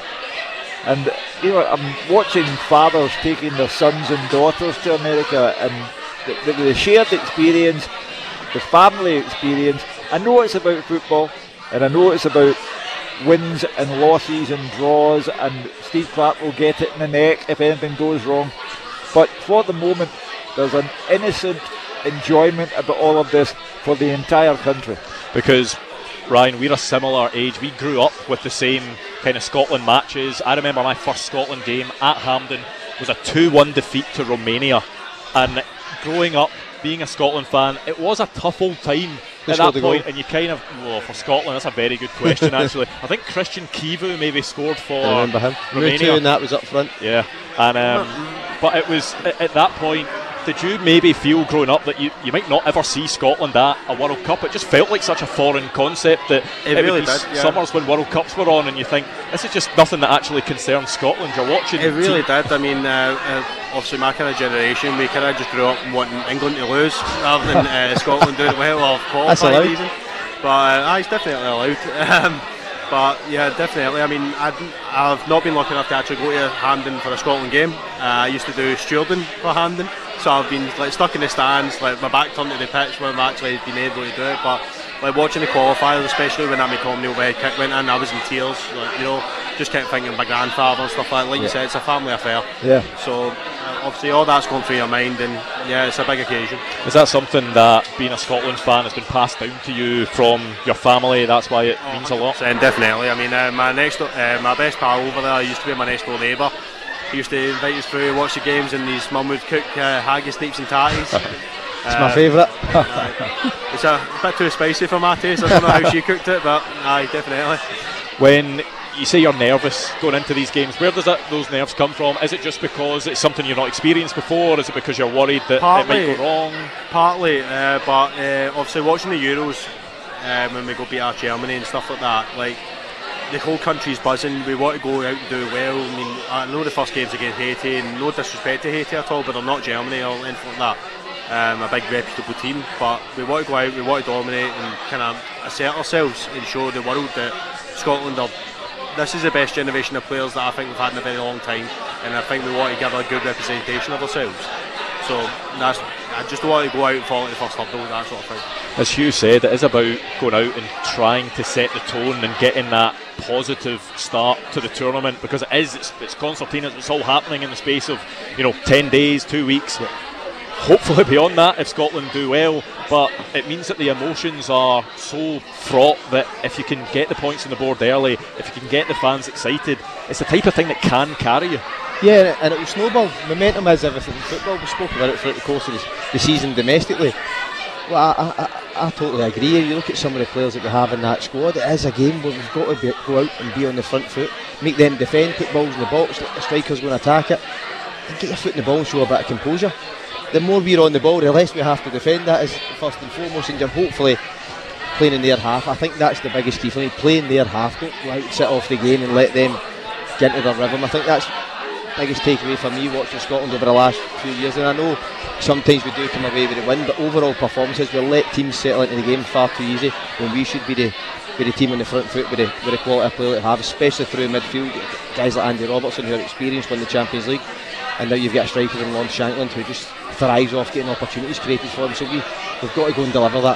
And you know, I'm watching fathers taking their sons and daughters to America, and the, the, the shared experience, the family experience. I know it's about football, and I know it's about wins and losses and draws, and Steve Clarke will get it in the neck if anything goes wrong. But for the moment, there's an innocent enjoyment about all of this for the entire country.
Because, Ryan, we're a similar age. We grew up with the same kind of Scotland matches. I remember my first Scotland game at Hampden was a two one defeat to Romania. And growing up, being a Scotland fan, it was a tough old time at that point, and you kind of, well, for Scotland, that's a very good question actually. I think Christian Kivu maybe scored for
I remember him.
Romania.
And that was up front.
Yeah, and um, but it was at, at that point. Did you maybe feel growing up that you, you might not ever see Scotland at a World Cup? It just felt like such a foreign concept that
it,
it
really
would be
did, yeah.
summers when World Cups were on, and you think this is just nothing that actually concerns Scotland. You're watching.
It really
team-
did. I mean, uh, uh, obviously my kind of generation, we kind of just grew up wanting England to lose rather than uh, Scotland doing well or qualifying even. But uh, it's definitely allowed. Um, But yeah, definitely. I mean, I'd, I've not been lucky enough to actually go to Hampden for a Scotland game. Uh, I used to do stewarding for Hampden, so I've been like stuck in the stands, like my back turned to the pitch when I've actually been able to do it. But like watching the qualifiers, especially when that McTominay overhead kick went in, I was in tears. Like, you know, just kept thinking of my grandfather and stuff like that. Like
yeah.
you said, it's a family affair.
Yeah.
So uh, obviously all that's going through your mind, and yeah, it's a big occasion.
Is that something that being a Scotland fan has been passed down to you from your family? That's why it means a lot.
Definitely. I mean, uh, my next, uh, my best pal over there used to be my next door neighbour. He used to invite us through, watch the games, and his mum would cook uh, haggis, snapes and tatties.
It's my favourite.
uh, it's a bit too spicy for my taste. I don't know how she cooked it, but aye, definitely.
When you say you're nervous going into these games, where does that, those nerves come from? Is it just because it's something you've not experienced before? Is it because you're worried that
partly,
it might go wrong?
Partly, uh, but uh, obviously watching the Euros, uh, when we go beat our Germany and stuff like that, like the whole country's buzzing. We want to go out and do well. I mean, I know the first game's against Haiti, and no disrespect to Haiti at all, but they're not Germany or anything like that. Um, a big reputable team, but we want to go out, we want to dominate and kind of assert ourselves and show the world that Scotland are. This is the best generation of players that I think we've had in a very long time, and I think we want to give a good representation of ourselves. So that's, I just want to go out and follow the first hurdle, that sort of thing.
As Hugh said, it is about going out and trying to set the tone and getting that positive start to the tournament, because it is, it's, it's concertina, it's all happening in the space of, you know, ten days, two weeks. Hopefully beyond that if Scotland do well, but it means that the emotions are so fraught that if you can get the points on the board early, if you can get the fans excited, it's the type of thing that can carry you.
Yeah, and it will snowball. Momentum is everything in football. We spoke about it throughout the course of the, the season domestically. Well, I, I, I totally agree. You look at some of the players that we have in that squad, it is a game where we've got to be, go out and be on the front foot, make them defend, put balls in the box, let the strikers go and attack it, and get your foot in the ball and show a bit of composure. The more we're on the ball, the less we have to defend. That is first and foremost, and you're hopefully playing in their half. I think that's the biggest key for me, playing their half. Don't go out and sit off the game and let them get into their rhythm. I think that's the biggest takeaway for me watching Scotland over the last few years. And I know sometimes we do come away with a win, but overall performances, we'll let teams settle into the game far too easy when we should be the, be the team on the front foot with the, with the quality of play that we have, especially through midfield. Guys like Andy Robertson who are experienced, won the Champions League, and now you've got a striker in Lon Shankland who just thrives off getting opportunities created for them. So we, we've got to go and deliver that.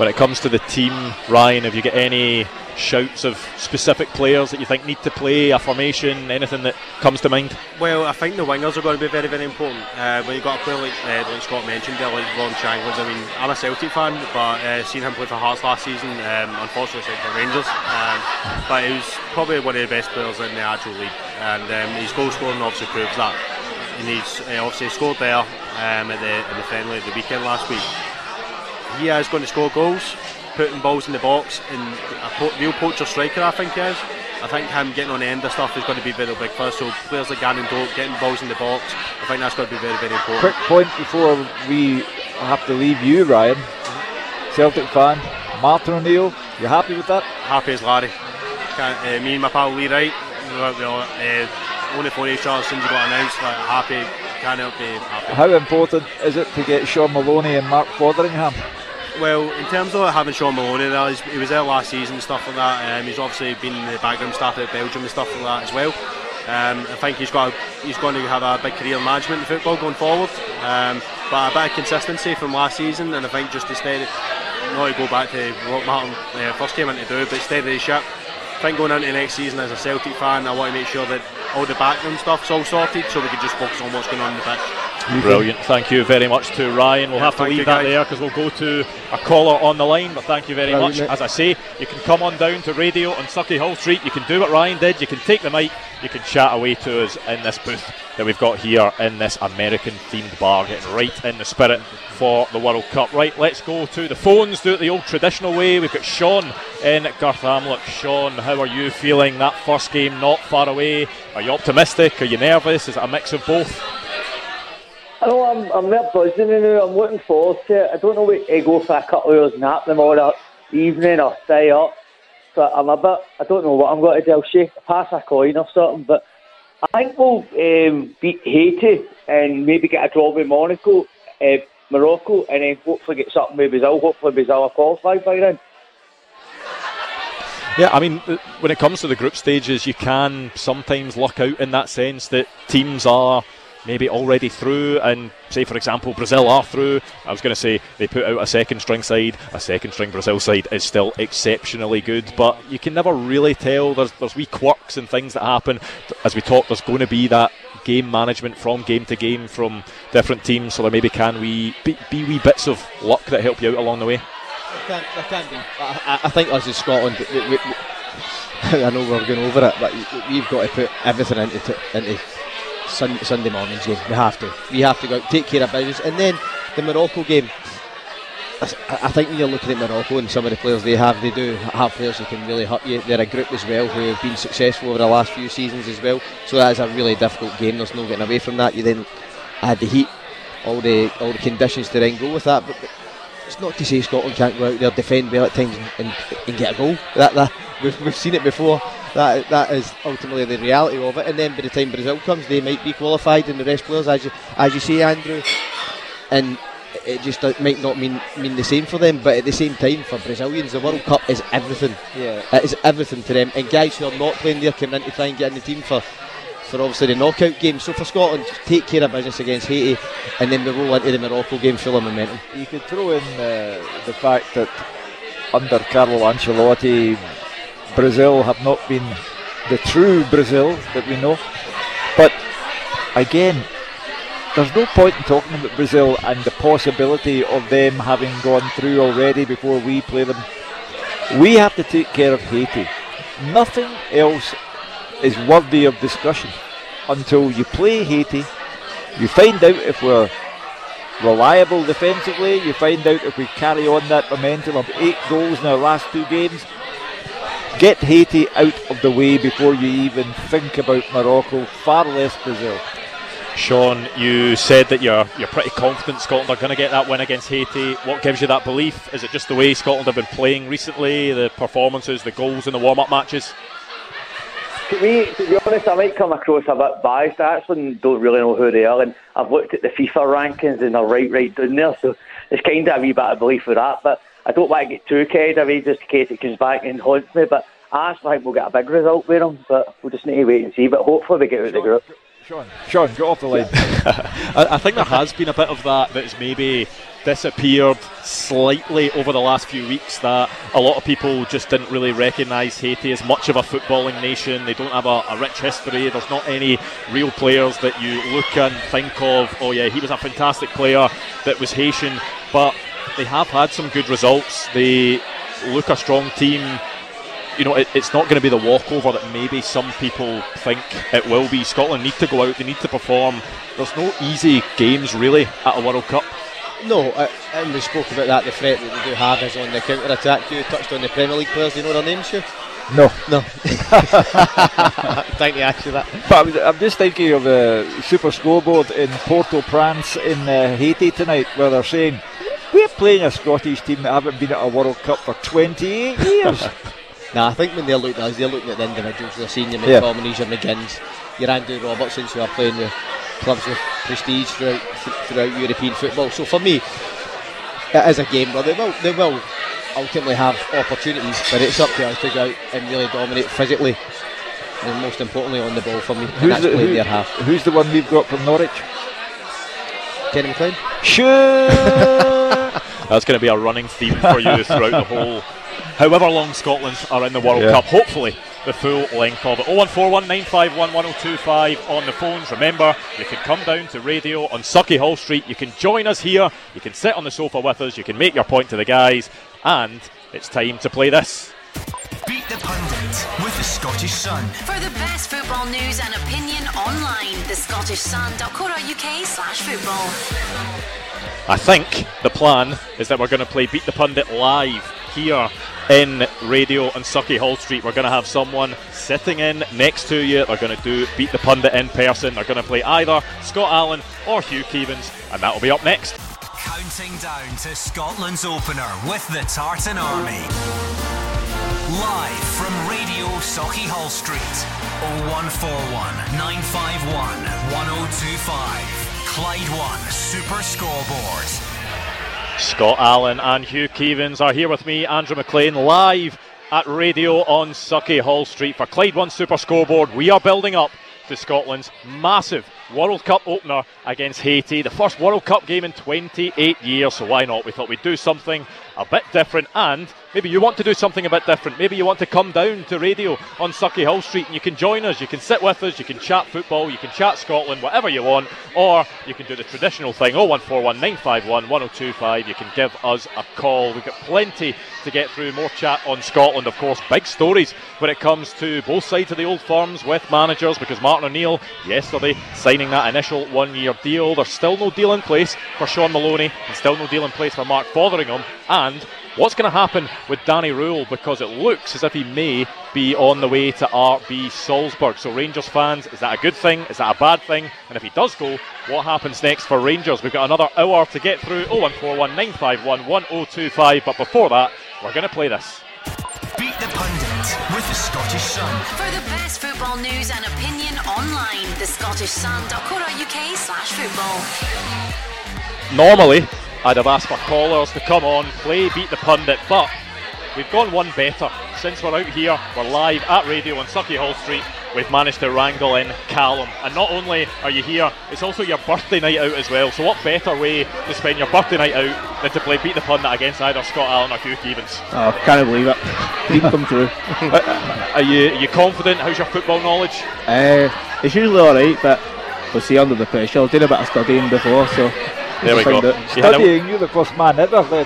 When it comes to the team, Ryan, have you got any shouts of specific players that you think need to play, a formation, anything that comes to mind?
Well, I think the wingers are going to be very, very important. Uh, when you've got a player like, uh, like Scott mentioned there, like Ron Shankland. I mean, I'm a Celtic fan, but uh, seen him play for Hearts last season, um, unfortunately for Rangers. Um, but he was probably one of the best players in the actual league, and um, his goal scoring obviously proves that. And he's uh, obviously scored there um, at the, at the friendly at the weekend last week. He is going to score goals, putting balls in the box, and a po- real poacher striker, I think he is. I think him getting on the end of stuff is going to be very big for us. So players like Gannon Doak getting balls in the box, I think that's going to be very, very important.
Quick point before we have to leave you, Ryan. Celtic fan, Martin O'Neill, you happy with that?
Happy as Larry. Can't, uh, me and my pal Lee Wright, we were, we were uh, only for each other since he got announced. Like, happy, can't help be happy.
How important is it to get Sean Maloney and Mark Fotheringham?
Well, in terms of having Sean Maloney there, he was there last season and stuff like that. Um, he's obviously been the background staff at Belgium and stuff like that as well. Um, I think he's got a, he's going to have a big career in management in football going forward. Um, but a bit of consistency from last season, and I think just to steady, not to go back to what Martin uh, first came in to do, but steady the ship. I think going into next season as a Celtic fan, I want to make sure that all the background stuff's all sorted, so we can just focus on what's going on in the pitch.
Brilliant. Thank you very much to Ryan. We'll
yeah,
have to leave that there because we'll go to a caller on the line, but thank you very
Brilliant,
much.
mate.
As I say, you can come on down to radio on Sucky Hall Street. You can do what Ryan did. You can take the mic. You can chat away to us in this booth that we've got here in this American themed bar, getting right in the spirit for the World Cup. Right, let's go to the phones, do it the old traditional way. We've got Sean in Garthamlock. Sean, how are you feeling? That first game not far away. Are you optimistic? Are you nervous? Is it a mix of both?
I know I'm, I'm not buzzing now. I'm looking forward to it. I don't know where to go for a couple of hours nap tomorrow evening or stay up. So I'm a bit, I don't know what I'm going to do. I'll shake, pass a coin or something. But I think we'll um, beat Haiti and maybe get a draw with Monaco, uh, Morocco, and then hopefully get something with Brazil. Hopefully Brazil are qualified by then.
Yeah, I mean, when it comes to the group stages, you can sometimes luck out in that sense that teams are maybe already through, and say for example Brazil are through. I was going to say they put out a second string side. A second string Brazil side is still exceptionally good, but you can never really tell. There's, there's wee quirks and things that happen. As we talked, there's going to be that game management from game to game from different teams, so there maybe can we be, be wee bits of luck that help you out along the way.
There can, there can be. I, I think us in Scotland, we, we, we, I know we're going over it, but we've got to put everything into into Sunday, Sunday morning's game. We have to. We have to go out, take care of business. And then the Morocco game, I, I think when you're looking at Morocco and some of the players they have, they do have players who can really hurt you. They're a group as well who have been successful over the last few seasons as well. So that is a really difficult game. There's no getting away from that. You then add the heat, all the all the conditions to then go with that. But, but it's not to say Scotland can't go out there, defend well at times and, and, and get a goal. That, that we've, we've seen it before. That that is ultimately the reality of it. And then by the time Brazil comes, they might be qualified, and the rest players, as you as you say, Andrew, and it just might not mean mean the same for them. But at the same time, for Brazilians, the World Cup is everything.
Yeah,
it is everything to them. And guys who are not playing there coming in to try and get in the team for. For obviously the knockout game. So for Scotland, take care of business against Haiti, and then we roll into the Morocco game full of momentum.
You could throw in uh, the fact that under Carlo Ancelotti, Brazil have not been the true Brazil that we know. But again, there's no point in talking about Brazil and the possibility of them having gone through already before we play them. We have to take care of Haiti. Nothing else is worthy of discussion until you play Haiti. You find out if we're reliable defensively, you find out if we carry on that momentum of eight goals in our last two games. Get Haiti out of the way before you even think about Morocco, far less Brazil.
Sean, you said that you're you're pretty confident Scotland are going to get that win against Haiti. What gives you that belief? Is it just the way Scotland have been playing recently, the performances, the goals in the warm-up matches?
To me, to be honest, I might come across a bit biased. I actually don't really know who they are, and I've looked at the FIFA rankings and they're right, right down there, so there's kind of a wee bit of belief with that, but I don't want to get too carried away just in case it comes back and haunts me, but I actually think we'll get a big result with them, but we'll just need to wait and see, but hopefully we get out of the group.
Sean, Sean, get off the line.
I, I think there has been a bit of that that's maybe disappeared slightly over the last few weeks, that a lot of people just didn't really recognise Haiti as much of a footballing nation. They don't have a, a rich history. There's not any real players that you look and think of, oh yeah, he was a fantastic player that was Haitian, but they have had some good results. They look a strong team. You know, it, it's not going to be the walkover that maybe some people think it will be. Scotland need to go out, they need to perform. There's no easy games really at a World Cup.
No, uh, and we spoke about that, the threat that they do have is on the counter-attack. You touched on the Premier League players, do you know their names, Hugh?
No.
No. Thank you, actually, that.
But I was, I'm just thinking of the Super Scoreboard in Port-au-Prince in uh, Haiti tonight, where they're saying, we're playing a Scottish team that haven't been at a World Cup for twenty-eight years.
Nah, I think when they're looking at us, they're looking at the individuals. They're seeing your
Yeah.
McTominays, your McGinns, your Andrew Robertsons, who are playing the clubs with prestige throughout, throughout European football. So for me, it is a game where they will, they will ultimately have opportunities, but it's up to us to go out and really dominate physically and most importantly on the ball for me. And
Who's
that's
the,
playing
who,
their half.
who's the one we've got from Norwich?
Kenny McLean?
Sure.
That's going to be a running theme for you throughout the whole, however long Scotland are in the World
Yeah.
Cup. Hopefully the full length of it. oh one four one nine five one one oh two five on the phones. Remember, you can come down to radio on Sucky Hall Street. You can join us here. You can sit on the sofa with us. You can make your point to the guys. And it's time to play this.
Beat the Pundit with the Scottish Sun.
For the best football news and opinion online, the Scottish Sun dot co dot uk slash football.
I think the plan is that we're going to play Beat the Pundit live here in radio on Sucky Hall Street. We're going to have someone sitting in next to you. They're going to do Beat the Pundit in person. They're going to play either Scott Allen or Hugh Keevins, and that'll be up next.
Counting down to Scotland's opener with the Tartan Army. Live from Radio Sucky Hall Street. oh one four one nine five one one oh two five. Clyde One Super Scoreboard.
Scott Allen and Hugh Keevins are here with me, Andrew McLean, live at radio on Sucky Hall Street for Clyde One Super Scoreboard. We are building up to Scotland's massive World Cup opener against Haiti, the first World Cup game in twenty-eight years, so why not? We thought we'd do something a bit different, and maybe you want to do something a bit different. Maybe you want to come down to radio on Sucky Hall Street and you can join us, you can sit with us, you can chat football, you can chat Scotland, whatever you want, or you can do the traditional thing, oh one four one nine five one one oh two five. You can give us a call. We've got plenty to get through, more chat on Scotland, of course, big stories when it comes to both sides of the old firms with managers, because Martin O'Neill yesterday signing that initial one-year deal. There's still no deal in place for Sean Maloney and still no deal in place for Mark Fotheringham. And what's going to happen with Danny Rule, because it looks as if he may be on the way to R B Salzburg. So Rangers fans, is that a good thing? Is that a bad thing? And if he does go, what happens next for Rangers? We've got another hour to get through. oh one four one nine five one one oh two five. But before that, we're going to play this.
Beat the Pundit with the Scottish Sun.
For the best football news and opinion online, the Scottish Sun dot co dot uk slash football.
Normally, I'd have asked for callers to come on, play Beat the Pundit, but we've gone one better. Since we're out here, we're live at radio on Sucky Hall Street, we've managed to wrangle in Callum. And not only are you here, it's also your birthday night out as well. So what better way to spend your birthday night out than to play Beat the Pundit against either Scott Allen or Hugh Keevins?
Oh, can't believe it. Dream come true.
Are you, are you confident? How's your football knowledge?
Uh, it's usually alright, but we'll see under the pressure. I've done a bit of studying before, so...
There we go.
Studying, you're the first man ever then.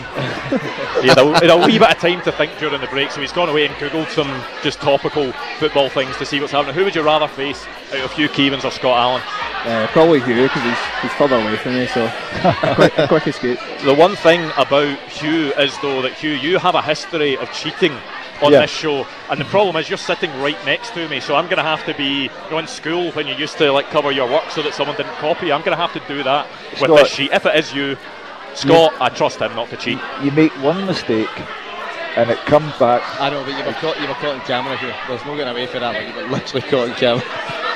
He had, a, he had a wee bit of time to think during the break, so he's gone away and googled some just topical football things to see what's happening. Who would you rather face out of Hugh Keevins or Scott Allen?
Uh, probably Hugh, because he's, he's further away from me, so a quick, a quick escape.
The one thing about Hugh is, though, that Hugh, you have a history of cheating on
yeah.
this show, and the problem is you're sitting right next to me, so I'm going to have to be, you know, in school when you used to like cover your work so that someone didn't copy, I'm going to have to do that with
Scott,
this sheet. If it is you, Scott,
you,
I trust him not to cheat.
You make one mistake and it comes back.
I know, but you were caught, you were caught on camera here. There's no getting away for that, but you were literally caught on camera.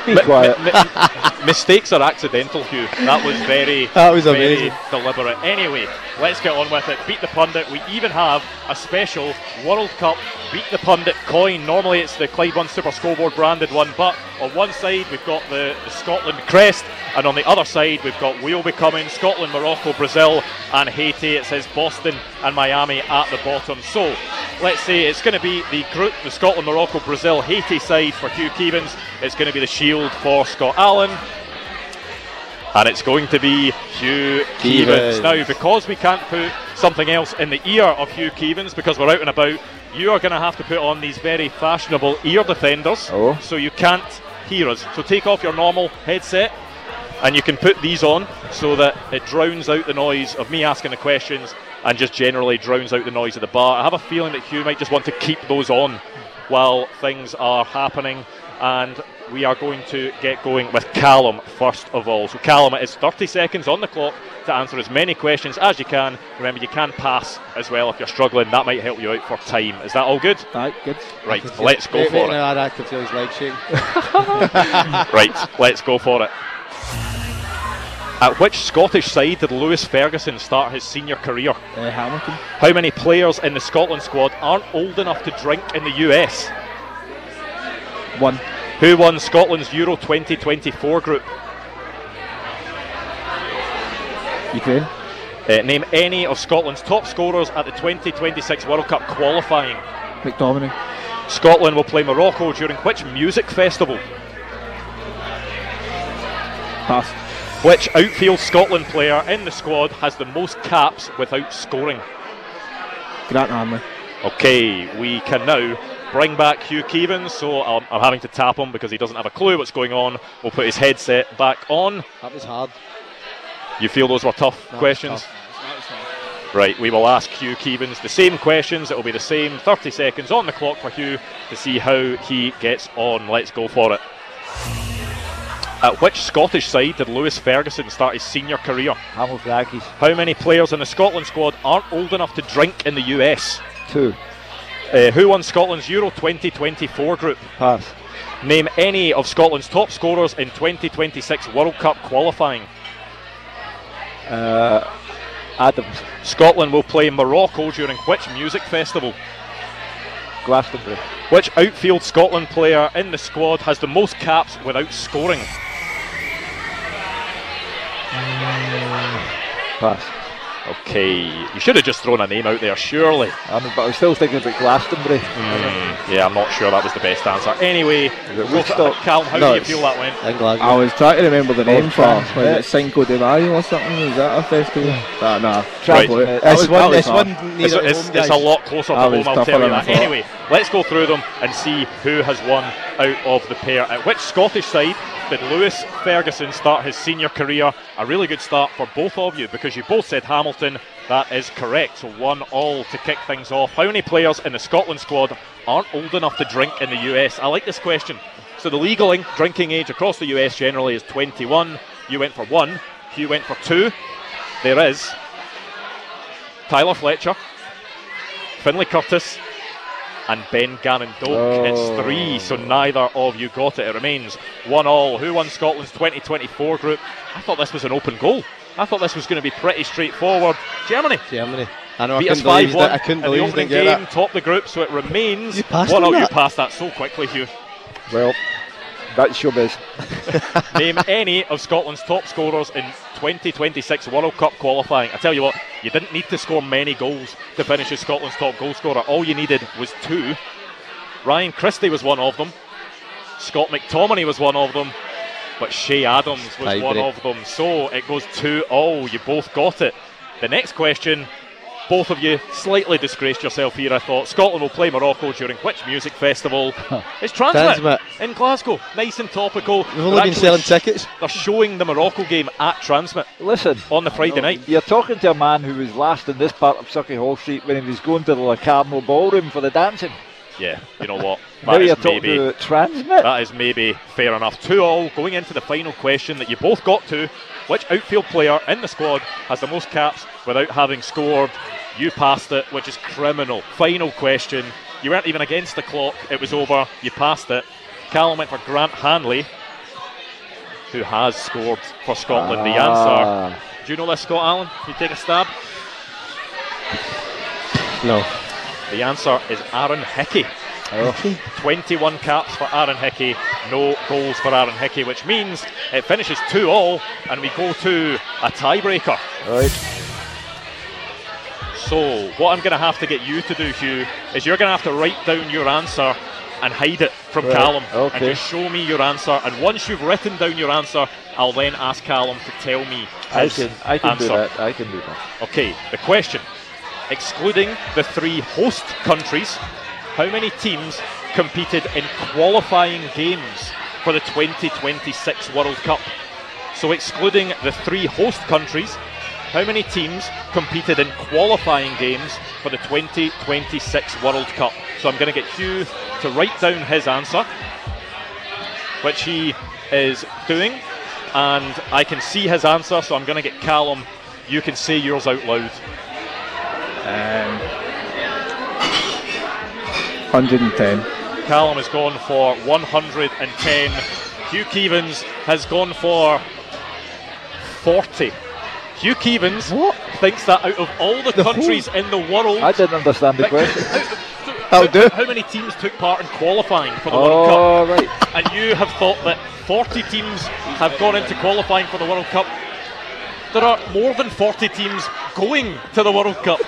Be quiet.
M- m- mistakes are accidental, Hugh. That was very,
that was
very
amazing.
deliberate. Anyway, let's get on with it. Beat the Pundit. We even have a special World Cup Beat the Pundit coin. Normally it's the Clyde One Super Scoreboard branded one, but on one side we've got the, the Scotland crest, and on the other side we've got We'll Be Coming, Scotland, Morocco, Brazil and Haiti. It says Boston and Miami at the bottom. So let's say it's going to be the group, the Scotland, Morocco, Brazil, Haiti side for Hugh Keevins. It's going to be the Shield for Scott Allen. And it's going to be Hugh Keevins. Now, because we can't put something else in the ear of Hugh Keevins because we're out and about, you are going to have to put on these very fashionable ear defenders,
oh.
so you can't hear us. So take off your normal headset and you can put these on so that it drowns out the noise of me asking the questions and just generally drowns out the noise of the bar. I have a feeling that Hugh might just want to keep those on while things are happening, and we are going to get going with Callum first of all. So Callum, it is thirty seconds on the clock to answer as many questions as you can. Remember, you can pass as well if you're struggling. That might help you out for time. Is that all good?
Right, good.
Right, let's go
wait,
for
wait,
it.
Now I can feel his leg shaking.
Right, let's go for it. At which Scottish side did Lewis Ferguson start his senior career?
Uh, Hamilton.
How many players in the Scotland squad aren't old enough to drink in the U S?
One.
Who won Scotland's Euro twenty twenty-four group?
Ukraine.
Uh, name any of Scotland's top scorers at the twenty twenty-six World Cup qualifying.
McTominay.
Scotland will play Morocco during which music festival?
Pass.
Which outfield Scotland player in the squad has the most caps without scoring?
Grant Hanley.
Okay, we can now bring back Hugh Keevins, so I'm, I'm having to tap him because he doesn't have a clue what's going on. We'll put his headset back on.
That was hard.
You feel those were tough
That
questions?
Tough.
Right, we will ask Hugh Keevins the same questions. It will be the same thirty seconds on the clock for Hugh to see how he gets on. Let's go for it. At which Scottish side did Lewis Ferguson start his senior career?
Hamilton Accies.
How many players in the Scotland squad aren't old enough to drink in the U S?
Two.
Uh, who won Scotland's Euro twenty twenty-four group?
Pass.
Name any of Scotland's top scorers in twenty twenty-six World Cup qualifying.
Uh, Adams.
Scotland will play Morocco during which music festival?
Glastonbury.
Which outfield Scotland player in the squad has the most caps without scoring?
Pass.
Okay, you should have just thrown a name out there, surely.
I mean, but I was still thinking about Glastonbury.
Mm, yeah, I'm not sure that was the best answer. Anyway,
Woodstock?
Calum, how
No,
do you feel that went?
I was trying to remember the name for
Trans-
was it Cinco de Mayo or something? Is that a festival? Ah, nah.
Trans-
Right.
That
This
was-
one,
that was
this
hard.
one
It's,
needed
it's,
home,
it's a
guys.
lot closer to
That
home,
was
I'll
tougher
tell you
than I
that.
thought.
Anyway, let's go through them and see who has won out of the pair. At which Scottish side did Lewis Ferguson start his senior career? A really good start for both of you because you both said Hamilton. That is correct, so one all to kick things off. How many players in the Scotland squad aren't old enough to drink in the U S? I like this question. So the legal in- drinking age across the U S generally is twenty-one. You went for one. Hugh went for two. There is Tyler Fletcher, Finlay Curtis and Ben Gannon Doak.
Oh.
It's three, so neither of you got it. It remains one all. Who won Scotland's twenty twenty-four group? I thought this was an open goal. I thought this was going to be pretty straightforward. Germany.
Germany. I know. I
Beat us
couldn't believe
five one
that. I couldn't
in the
believe you
opening
didn't get
game,
that.
top the group, so it remains
You passed
one
on
all. You
that?
passed that so quickly, Hugh.
Well, that's showbiz.
Name any of Scotland's top scorers in twenty twenty-six World Cup qualifying. I tell you what, you didn't need to score many goals to finish as Scotland's top goal scorer. All you needed was two. Ryan Christie was one of them. Scott McTominay was one of them. But Shea Adams was
Tie
one
break.
of them. So it goes two all. You both got it. The next question, both of you slightly disgraced yourself here, I thought. Scotland will play Morocco during which music festival? It's Transmit,
Transmit.
in Glasgow. Nice and topical.
We've
They're
only been
actually
selling
sh-
tickets.
They're showing the Morocco game at Transmit
Listen,
on the Friday night.
you're talking to a man who was last in this part of Sucky Hall Street when he was going to the La Carmel Ballroom for the dancing.
Yeah, you know what?
Now
That
you're
is
talking
maybe
to Transmit.
that is maybe fair enough. Two all. Going into the final question that you both got to. Which outfield player in the squad has the most caps without having scored? You passed it, which is criminal. Final question. You weren't even against the clock. It was over. You passed it. Callum went for Grant Hanley. who has scored for Scotland.
Ah.
The answer. Do you know this, Scott Allen? Can you take a stab?
No.
The answer is Aaron Hickey.
Oh.
twenty-one caps for Aaron Hickey, no goals for Aaron Hickey, which means it finishes two all and we go to a tiebreaker.
Right.
So what I'm going to have to get you to do, Hugh, is you're going to have to write down your answer and hide it from
Right.
Callum,
Okay.
and just show me your answer, and once you've written down your answer, I'll then ask Callum to tell me
I
his
can, I can
answer.
do that. I can do that.
Okay, the question. Excluding the three host countries, how many teams competed in qualifying games for the twenty twenty-six World Cup? So excluding the three host countries, how many teams competed in qualifying games for the twenty twenty-six World Cup? So I'm going to get Hugh to write down his answer, which he is doing, and I can see his answer, so I'm going to get Callum, you can say yours out loud.
Um, one hundred ten.
Callum has gone for one hundred ten. Hugh Keevins has gone for forty. Hugh Keevins what? thinks that out of all the, the countries whole... in the world...
I didn't understand the question.
How, how, how many teams took part in qualifying for the
oh,
World Cup?
Right.
And you have thought that forty teams have gone into qualifying for the World Cup. There are more than forty teams going to the World Cup.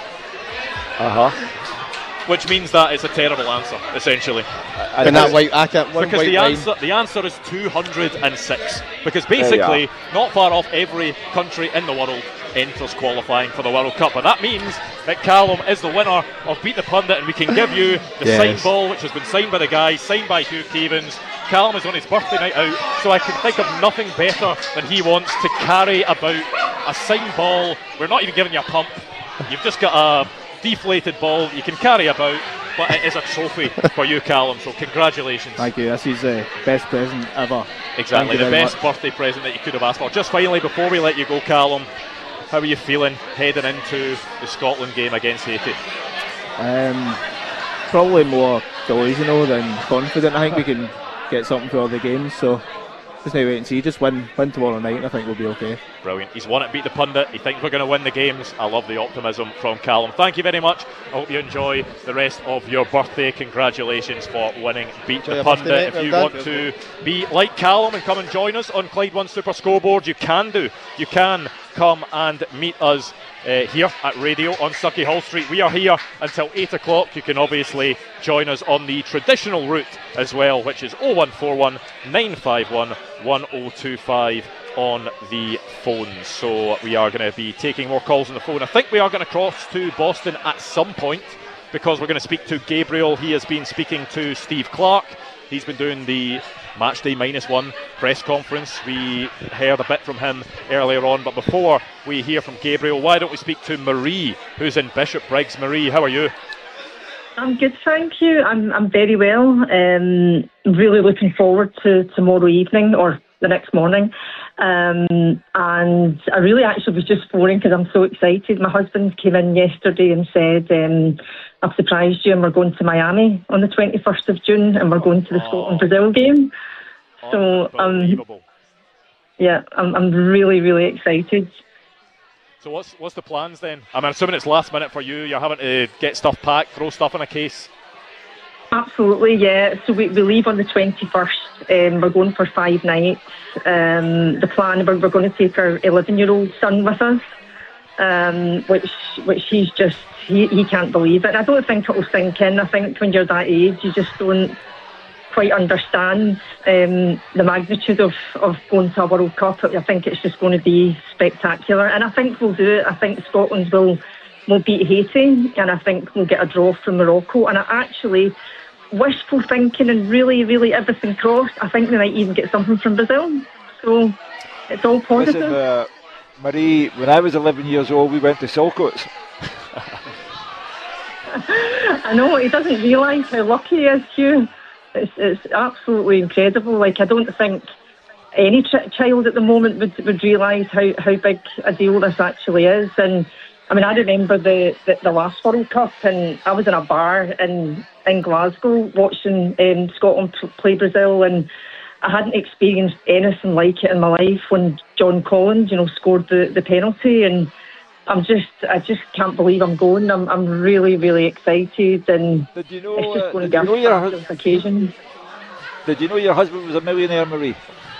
Uh-huh.
Which means that it's a terrible answer, essentially.
I, I that white, I can't, one
because
white
the
line.
answer, the answer is two hundred six. Because basically, not far off every country in the world enters qualifying for the World Cup. But that means that Callum is the winner of Beat the Pundit, and we can give you the yes. signed ball, which has been signed by the guys, signed by Hugh Keevins. Callum is on his birthday night out, so I can think of nothing better than he wants to carry about a signed ball. We're not even giving you a pump. You've just got a deflated ball you can carry about, but it is a trophy for you, Callum, so congratulations.
Thank you. This is the best present ever.
Exactly, the best
much.
birthday present that you could have asked for. Just finally, before we let you go, Callum, how are you feeling heading into the Scotland game against Haiti?
Um, probably more delusional than confident. I think we can get something for all the games, so just now wait and see. Just win, win tomorrow night, and I think we'll be okay. Brilliant.
He's won it, Beat the Pundit. He thinks we're going to win the games. I love the optimism from Callum. Thank you very much. I hope you enjoy the rest of your birthday. Congratulations for winning Beat enjoy the Pundit. If you well want to be like Callum and come and join us on Clyde One Super Scoreboard, you can do. You can come and meet us Uh, here at Radio on Sucky Hall Street. We are here until eight o'clock. You can obviously join us on the traditional route as well, which is oh one four one, nine five one, one oh two five on the phone. So we are going to be taking more calls on the phone. I think we are going to cross to Boston at some point, because we're going to speak to Gabriel. He has been speaking to Steve Clark. He's been doing the Matchday Minus One press conference. We heard a bit from him earlier on, but before we hear from Gabriel, why don't we speak to Marie, who's in Bishopbriggs. Marie, how are you?
I'm good, thank you. I'm I'm very well. Um, really looking forward to tomorrow evening or the next morning. Um, and I really actually was just phoning because I'm so excited. My husband came in yesterday and said, um, I've surprised you and we're going to Miami on the twenty-first of June and we're going to the oh. Scotland-Brazil game. So, um, yeah, I'm, I'm really, really excited.
So what's what's the plans then? I'm assuming it's last minute for you. You're having to get stuff packed, throw stuff in a case.
Absolutely, yeah. So we, we leave on the twenty-first. Um, we're going for five nights. Um, the plan, we're, we're going to take our eleven-year-old son with us, um, which which he's just, he, he can't believe it. I don't think it will sink in. I think when you're that age, you just don't quite understand um, the magnitude of, of going to a World Cup. I think it's just going to be spectacular. And I think we'll do it. I think Scotland will, will beat Haiti, and I think we'll get a draw from Morocco. And I actually, wishful thinking and really, really everything crossed, I think we might even get something from Brazil. So it's all positive.
Listen, uh, Marie, when I was eleven years old, we went to Salcoats.
I know, he doesn't realise how lucky he is, Hugh. It's, it's absolutely incredible. Like, I don't think any ch- child at the moment would, would realise how, how big a deal this actually is. And I mean, I remember the, the, the last World Cup, and I was in a bar in, in Glasgow watching um, Scotland play Brazil, and I hadn't experienced anything like it in my life when John Collins, you know, scored the, the penalty, and I'm just, I just can't believe I'm going. I'm, I'm really, really excited, and
did you know,
it's just
uh,
going
did
to be
you know
a fabulous occasion.
Did you know your husband was a millionaire, Marie?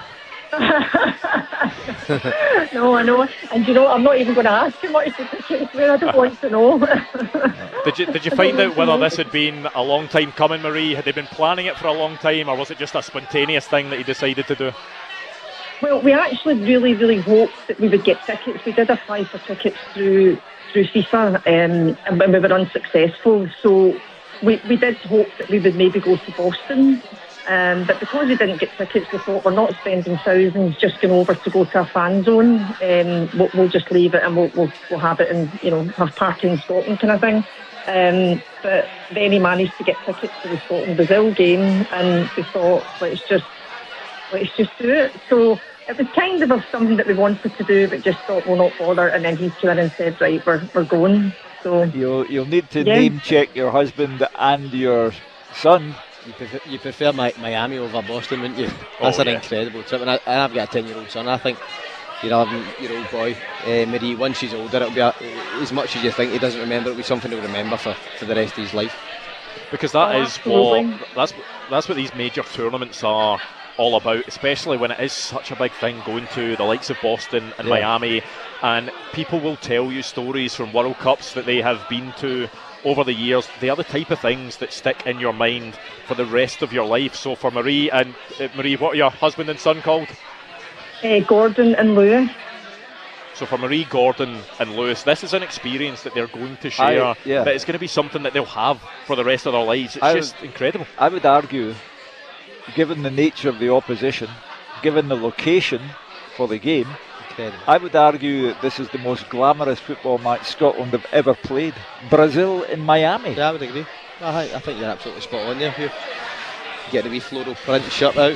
No, I know, and you know, I'm not even going to ask him what his tickets were. I don't want to know.
Did you did you find out whether this had been a long time coming, Marie? Had they been planning it for a long time, or was it just a spontaneous thing that he decided to do?
Well, we actually really, really hoped that we would get tickets. We did apply for tickets through through FIFA, um, and we were unsuccessful. So we we did hope that we would maybe go to Boston. Um, but because we didn't get tickets, we thought we're not spending thousands just going over to go to a fan zone. Um, we'll, we'll just leave it and we'll, we'll, we'll have it and, you know, have party in Scotland kind of thing. Um, but then he managed to get tickets to the Scotland-Brazil game, and we thought, let's just let's just do it. So it was kind of something that we wanted to do, but just thought we'll not bother. And then he came in and said, right, we're we're going. So
you'll you'll need to
yeah.
name check your husband and your son.
You prefer, you prefer my, Miami over Boston, wouldn't you? That's
oh,
an
yeah.
incredible trip, and, I, and I've got a ten-year-old son. I think your eleven-year-old boy, uh, Marie, once she's older, it'll be a, as much as you think he doesn't remember. It'll be something he'll remember for, for the rest of his life.
Because that
oh,
is
absolutely.
what that's that's what these major tournaments are all about, especially when it is such a big thing going to the likes of Boston and
Yeah.
Miami, and people will tell you stories from World Cups that they have been to over the years. They are the type of things that stick in your mind for the rest of your life. So for Marie and uh, Marie, what are your husband and son called?
Uh, Gordon and Lewis.
So for Marie, Gordon and Lewis, this is an experience that they're going to share,
I, yeah.
but it's going to be something that they'll have for the rest of their lives. It's
I
just
would,
incredible.
I would argue, given the nature of the opposition, given the location for the game,
Incredible.
I would argue that this is the most glamorous football match Scotland have ever played. Brazil in Miami.
Yeah, I would agree. I think, I think you're absolutely spot on there. You get the wee floral print shirt out.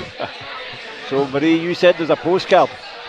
So, Marie, you said there's a postcard.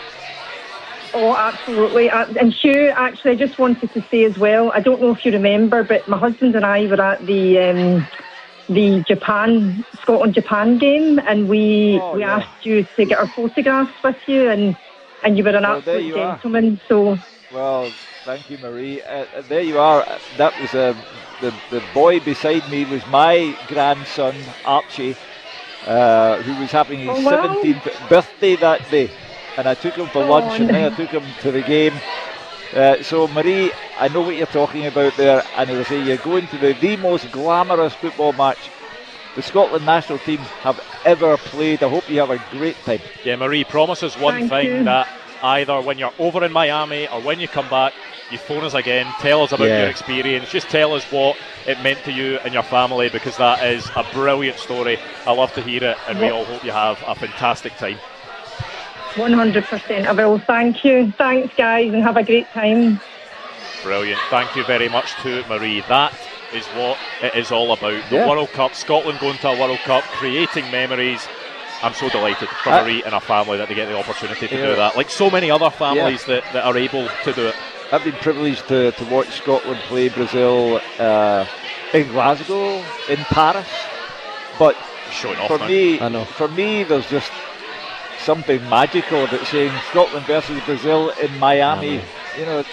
Oh, absolutely. Uh, and Hugh, actually, I just wanted to say as well, I don't know if you remember, but my husband and I were at the um, the Japan, Scotland-Japan game, and we
Oh,
we
yeah.
asked you to get our photographs with you, and, and you were an
Well, there
absolute
you are.
gentleman. So,
Well, thank you, Marie. Uh, uh, there you are. Uh, That was uh, the the boy beside me was my grandson Archie, uh, who was having his
Oh, wow.
seventeenth birthday that day, and I took him for
Oh,
lunch, and then I
nice.
took him to the game. Uh, so, Marie, I know what you're talking about there, and as I say, you're going to the, the most glamorous football match the Scotland national team have ever played. I hope you have a great time.
Yeah, Marie, promise us one
Thank
thing,
you.
that either when you're over in Miami or when you come back, you phone us again, tell us about
Yeah.
your experience, just tell us what it meant to you and your family, because that is a brilliant story. I love to hear it, and we all hope you have a fantastic time.
one hundred percent I will. Thank you. Thanks, guys, and have a great time.
Brilliant. Thank you very much to Marie. That is what it is all about. The
Yeah.
World Cup, Scotland going to a World Cup, creating memories. I'm so delighted for
Uh,
Marie and her family that they get the opportunity to
Yeah.
do that. Like so many other families that, that are able to do it.
I've been privileged to, to watch Scotland play Brazil uh, in Glasgow, in Paris, but
Showing off
for
now.
me,
I know.
for me, there's just something magical about saying Scotland versus Brazil in Miami. You know,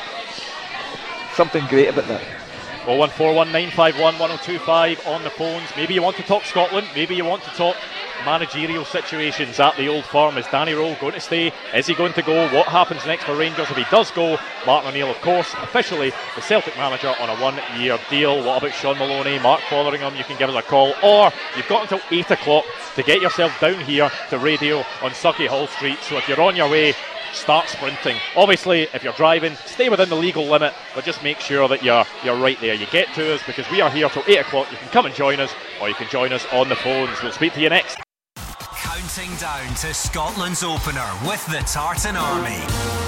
something great about that.
oh one four one nine five one one oh two five on the phones. Maybe you want to talk Scotland, maybe you want to talk managerial situations at the Old Firm. Is Danny Rowe going to stay? Is he going to go? What happens next for Rangers if he does go? Martin O'Neill, of course, officially the Celtic manager on a one-year deal. What about Sean Maloney, Mark Fotheringham? You can give us a call, or you've got until eight o'clock to get yourself down here to radio on Sucky Hall Street. So if you're on your way, start sprinting. Obviously, if you're driving, stay within the legal limit, but just make sure that you're you're right there. You get to us because we are here till eight o'clock. You can come and join us, or you can join us on the phones. We'll speak to you next.
Counting down to Scotland's opener with the Tartan Army.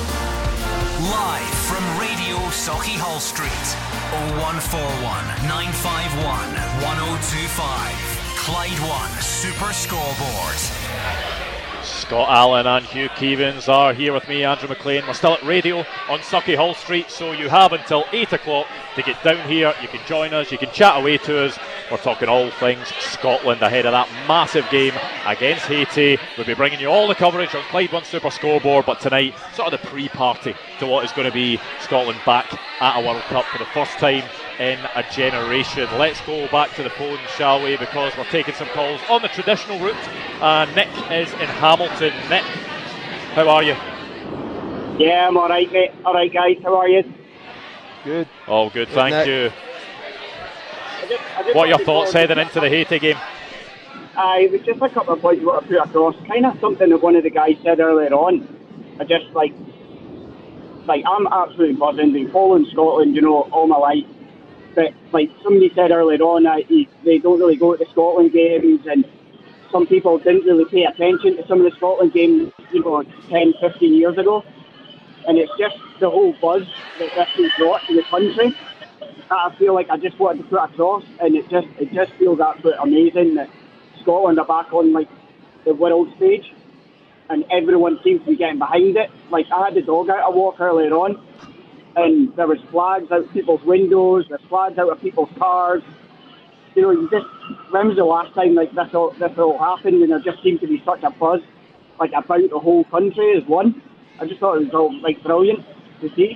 Live from Radio Socky Hall Street. oh one four one nine five one one oh two five. Clyde One Super Scoreboard.
Scott Allen and Hugh Keevins are here with me, Andrew McLean. We're still at radio on Sucky Hall Street, so you have until eight o'clock to get down here. You can join us, you can chat away to us, We're talking all things Scotland ahead of that massive game against Haiti. We'll be bringing you all the coverage on Clyde One Super Scoreboard, but tonight, sort of the pre-party to what is going to be Scotland back at a World Cup for the first time in a generation. Let's go back to the phone, shall we, because we're taking some calls on the traditional route. Uh, Nick is in Hamilton. Nick, how are you?
Yeah, I'm alright, mate. Alright, guys, how are you?
Good.
All good, thank
Nick.
you.
I just, I just
What are your
wanted
thoughts
to-
heading into the Haiti game?
Uh, it was just a couple of points I want to put across. Kind of something that one of the guys said earlier on. I just like, like I'm absolutely buzzing. Been following Scotland, you know, all my life. But like somebody said earlier on, uh, he, they don't really go to the Scotland games, and some people didn't really pay attention to some of the Scotland games, you know, ten, fifteen years ago. And it's just the whole buzz that this has brought to the country. I feel like I just wanted to put across, and it just it just feels absolutely amazing that Scotland are back on like the world stage, and everyone seems to be getting behind it. Like I had the dog out a walk earlier on, and there was flags out people's windows, there's flags out of people's cars. You know, you just when was the last time like this all this all happened, and there just seemed to be such a buzz like about the whole country as one. I just thought it was all like brilliant to see.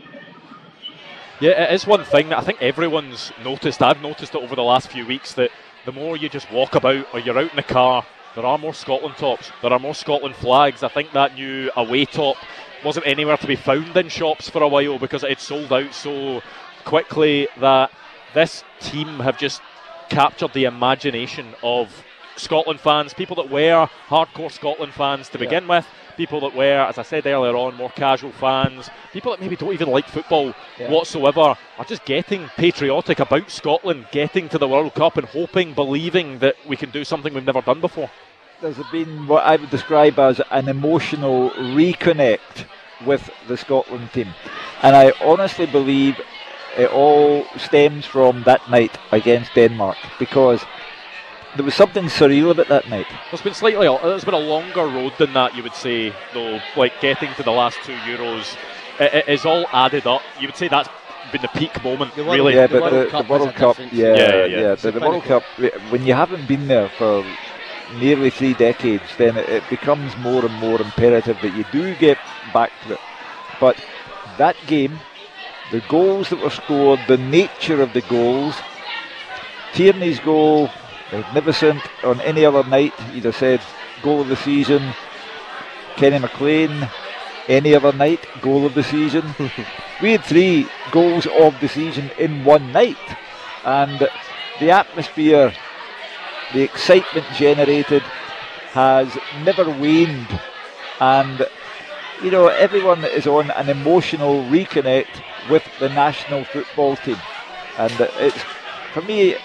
Yeah, it is one thing that I think everyone's noticed. I've noticed it over the last few weeks that the more you just walk about or you're out in the car, there are more Scotland tops, there are more Scotland flags. I think that new away top wasn't anywhere to be found in shops for a while because it had sold out so quickly that this team have just captured the imagination of Scotland fans, people that were hardcore Scotland fans to begin with, people that were, as I said earlier on, more casual fans, people that maybe don't even like football
Yeah.
whatsoever, are just getting patriotic about Scotland getting to the World Cup and hoping, believing that we can do something we've never done before.
There's been what I would describe as an emotional reconnect with the Scotland team, and I honestly believe it all stems from that night against Denmark, because there was something surreal about that night.
There's been slightly, there's been a longer road than that, you would say, though. Like getting to the last two Euros, it, it is all added up. You would say that's been the peak moment,
The World-
really.
Yeah,
The
but
World
the,
Cup
the World
is a
Cup,
different-
yeah,
Yeah,
yeah,
yeah, yeah.
the, the World Cup. When you haven't been there for nearly three decades, then it, it becomes more and more imperative that you do get back to it. But that game, the goals that were scored, the nature of the goals, Tierney's goal, magnificent. On any other night, you'd have said goal of the season. Kenny McLean, any other night, goal of the season. We had three goals of the season in one night, and the atmosphere, the excitement generated has never waned, and you know, everyone is on an emotional reconnect with the national football team, and it's, for me,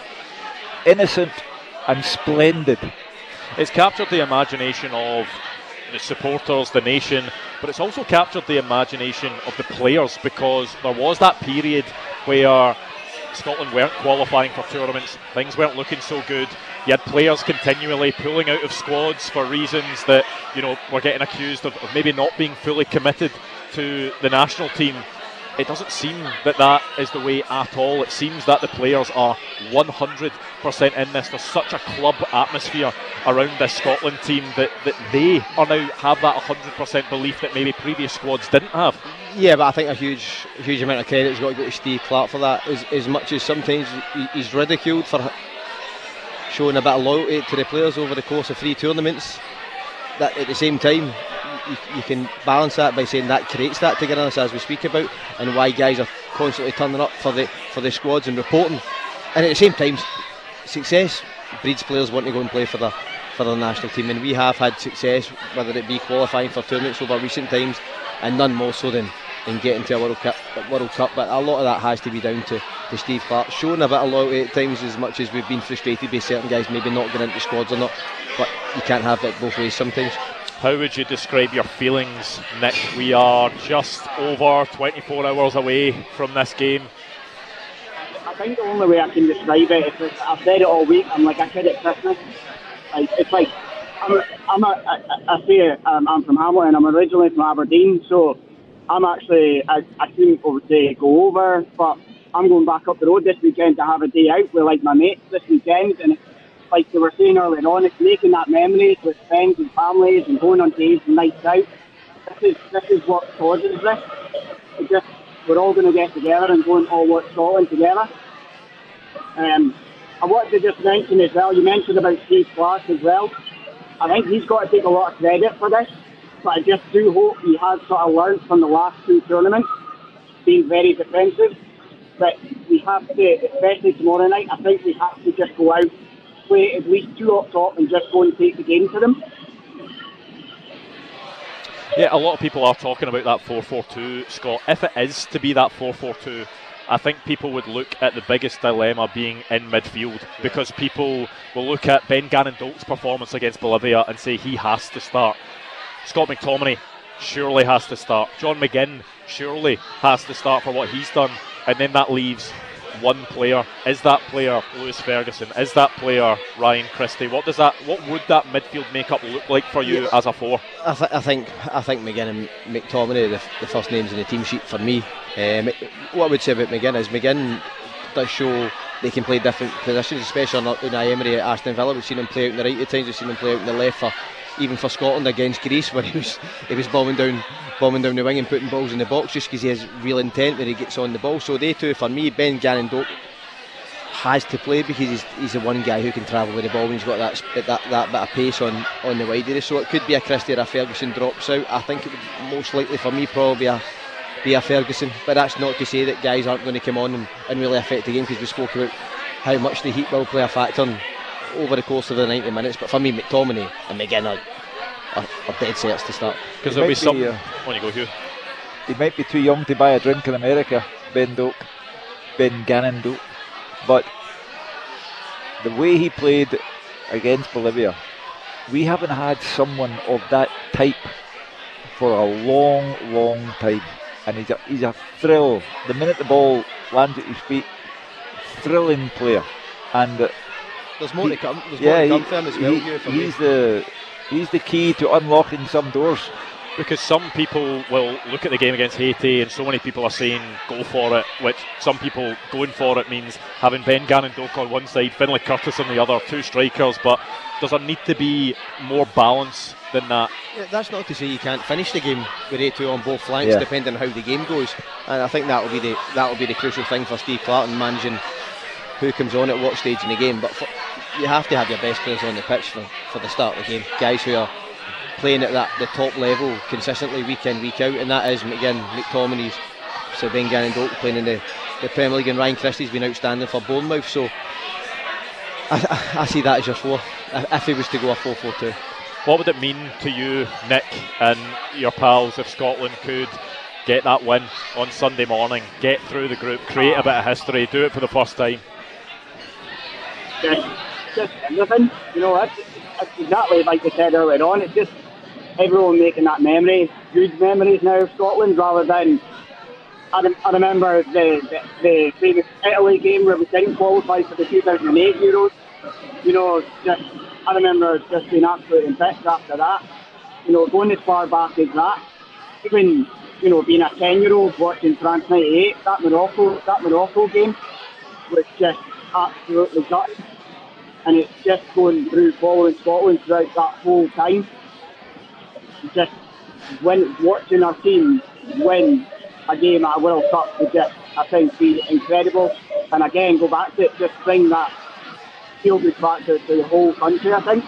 innocent and splendid.
It's captured the imagination of the supporters, the nation, but it's also captured the imagination of the players, because there was that period where Scotland weren't qualifying for tournaments, things weren't looking so good. You had players continually pulling out of squads for reasons that, you know, were getting accused of, of maybe not being fully committed to the national team. It doesn't seem that that is the way at all. It seems that the players are one hundred percent in this. There's such a club atmosphere around this Scotland team that, that they are now have that one hundred percent belief that maybe previous squads didn't have.
Yeah, but I think a huge, huge amount of credit's got to go to Steve Clarke for that. As, as much as sometimes he- he's ridiculed for showing a bit of loyalty to the players over the course of three tournaments, that at the same time you, you can balance that by saying that creates that togetherness as we speak about, and why guys are constantly turning up for the for the squads and reporting. And at the same time, success breeds players wanting to go and play for the for the national team, and we have had success, whether it be qualifying for tournaments over recent times, and none more so than, than getting to a World Cup. World Cup. But a lot of that has to be down to, to Steve Clarke showing a bit of loyalty at times, as much as we've been frustrated by certain guys maybe not getting into squads or not. But you can't have it both ways sometimes.
How would you describe your feelings, Nick? We are just over twenty-four hours away from this game.
I think the only way I can describe it is that I've said it all week. I'm like a kid at Christmas. Like it's like I'm, I'm a, I, I say um, I'm from Hamilton. I'm originally from Aberdeen, so I'm actually I, I couldn't obviously go over, but I'm going back up the road this weekend to have a day out with like my mates this weekend, and it's like they were saying earlier on, it's making that memories with friends and families and going on days and nights out. This is this is what causes this. It's just we're all going to get together and go and all watch Scotland together. Um, I wanted to just mention as well, you mentioned about Steve Clarke as well. I think he's got to take a lot of credit for this, but I just do hope he has sort of learned from the last two tournaments, being very defensive. But we have to, especially tomorrow night, I think we have to just go out, play at least two up top and just go and take the game to them.
Yeah, a lot of people are talking about that four four two, Scott. If it is to be that four four two, I think people would look at the biggest dilemma being in midfield, because people will look at Ben Gannon-Dolt's performance against Bolivia and say he has to start. Scott McTominay surely has to start. John McGinn surely has to start for what he's done. And then that leaves one player. Is that player Lewis Ferguson? Is that player Ryan Christie? What does that? What would that midfield makeup look like for you yeah. as a four?
I, th- I think I think McGinn and McTominay, the, the first names in the team sheet for me. Um, what I would say about McGinn is McGinn does show they can play different positions, especially on Unai Emery at Aston Villa. We've seen him play out on the right at times. We've seen him play out on the left for even for Scotland against Greece, where he was he was bombing down bombing down the wing and putting balls in the box just because he has real intent when he gets on the ball. So they two, for me, Ben Gannon-Doak has to play because he's, he's the one guy who can travel with the ball and he's got that that, that bit of pace on, on the wide area. So it could be a Christie or a Ferguson drops out. I think it would most likely for me probably be a, be a Ferguson, but that's not to say that guys aren't going to come on and, and really affect the game, because we spoke about how much the heat will play a factor in, over the course of the ninety minutes. But for me, McTominay and McGinn are, are, are dead sets to start.
Because there'll be some. Uh, on you go, Hugh.
He might be too young to buy a drink in America, Ben Doak, Ben Gannon-Doak, but the way he played against Bolivia, we haven't had someone of that type for a long, long time. And he's a, he's a thrill. The minute the ball lands at his feet, thrilling player. And uh,
There's more
he,
to come. There's
yeah,
more to come for him as well.
He,
Hugh, for
he's
me.
the he's the key to unlocking some doors.
Because some people will look at the game against Haiti and so many people are saying go for it, which some people going for it means having Ben Gannon-Doak on one side, Finlay Curtis on the other, two strikers. But does there need to be more balance than that?
Yeah, that's not to say you can't finish the game with eight two on both flanks,
yeah.
depending on how the game goes. And I think that will be the that will be the crucial thing for Steve Clarke and managing who comes on at what stage in the game. But for, you have to have your best players on the pitch for, for the start of the game. Guys who are playing at that the top level consistently week in, week out, and that is again McTominay's, so Ben Gannon-Doak playing in the, the Premier League, and Ryan Christie's been outstanding for Bournemouth. So I, I, I see that as your four if he was to go a four four two.
What would it mean to you, Nick, and your pals if Scotland could get that win on Sunday morning, get through the group, create a bit of history, do it for the first time?
Just, just everything, you know, that's, that's exactly like I said earlier on. It's just everyone making that memory, good memories now of Scotland, rather than I, rem- I remember the, the the famous Italy game where we didn't qualify for the two thousand eight Euros. You know, just I remember just being absolutely impressed after that. You know, going as far back as that, even you know being a ten-year-old watching France ninety-eight, that Morocco that Morocco game was just absolutely gutted. And it's just going through following Scotland throughout that whole time. Just when watching our team win a game at a World Cup would just, I think, be incredible. And again, go back to it, just bring that feel good factor to the whole country, I think.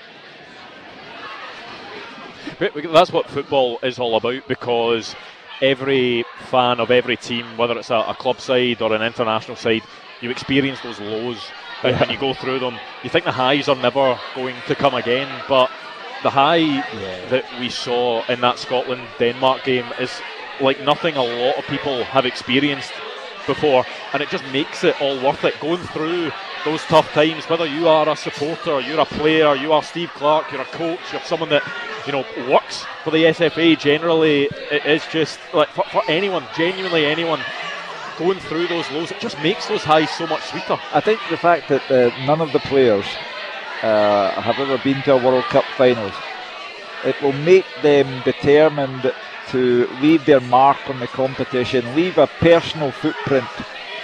That's what football is all about, because every fan of every team, whether it's a, a club side or an international side, you experience those lows. Yeah. And you go through them, you think the highs are never going to come again, but the high yeah. that we saw in that Scotland-Denmark game is like nothing a lot of people have experienced before, and it just makes it all worth it. Going through those tough times, whether you are a supporter, you're a player, you are Steve Clarke, you're a coach, you're someone that you know works for the S F A generally, it is just like for, for anyone, genuinely anyone, going through those lows, it just makes those highs so much sweeter.
I think the fact that uh, none of the players uh, have ever been to a World Cup finals, it will make them determined to leave their mark on the competition, leave a personal footprint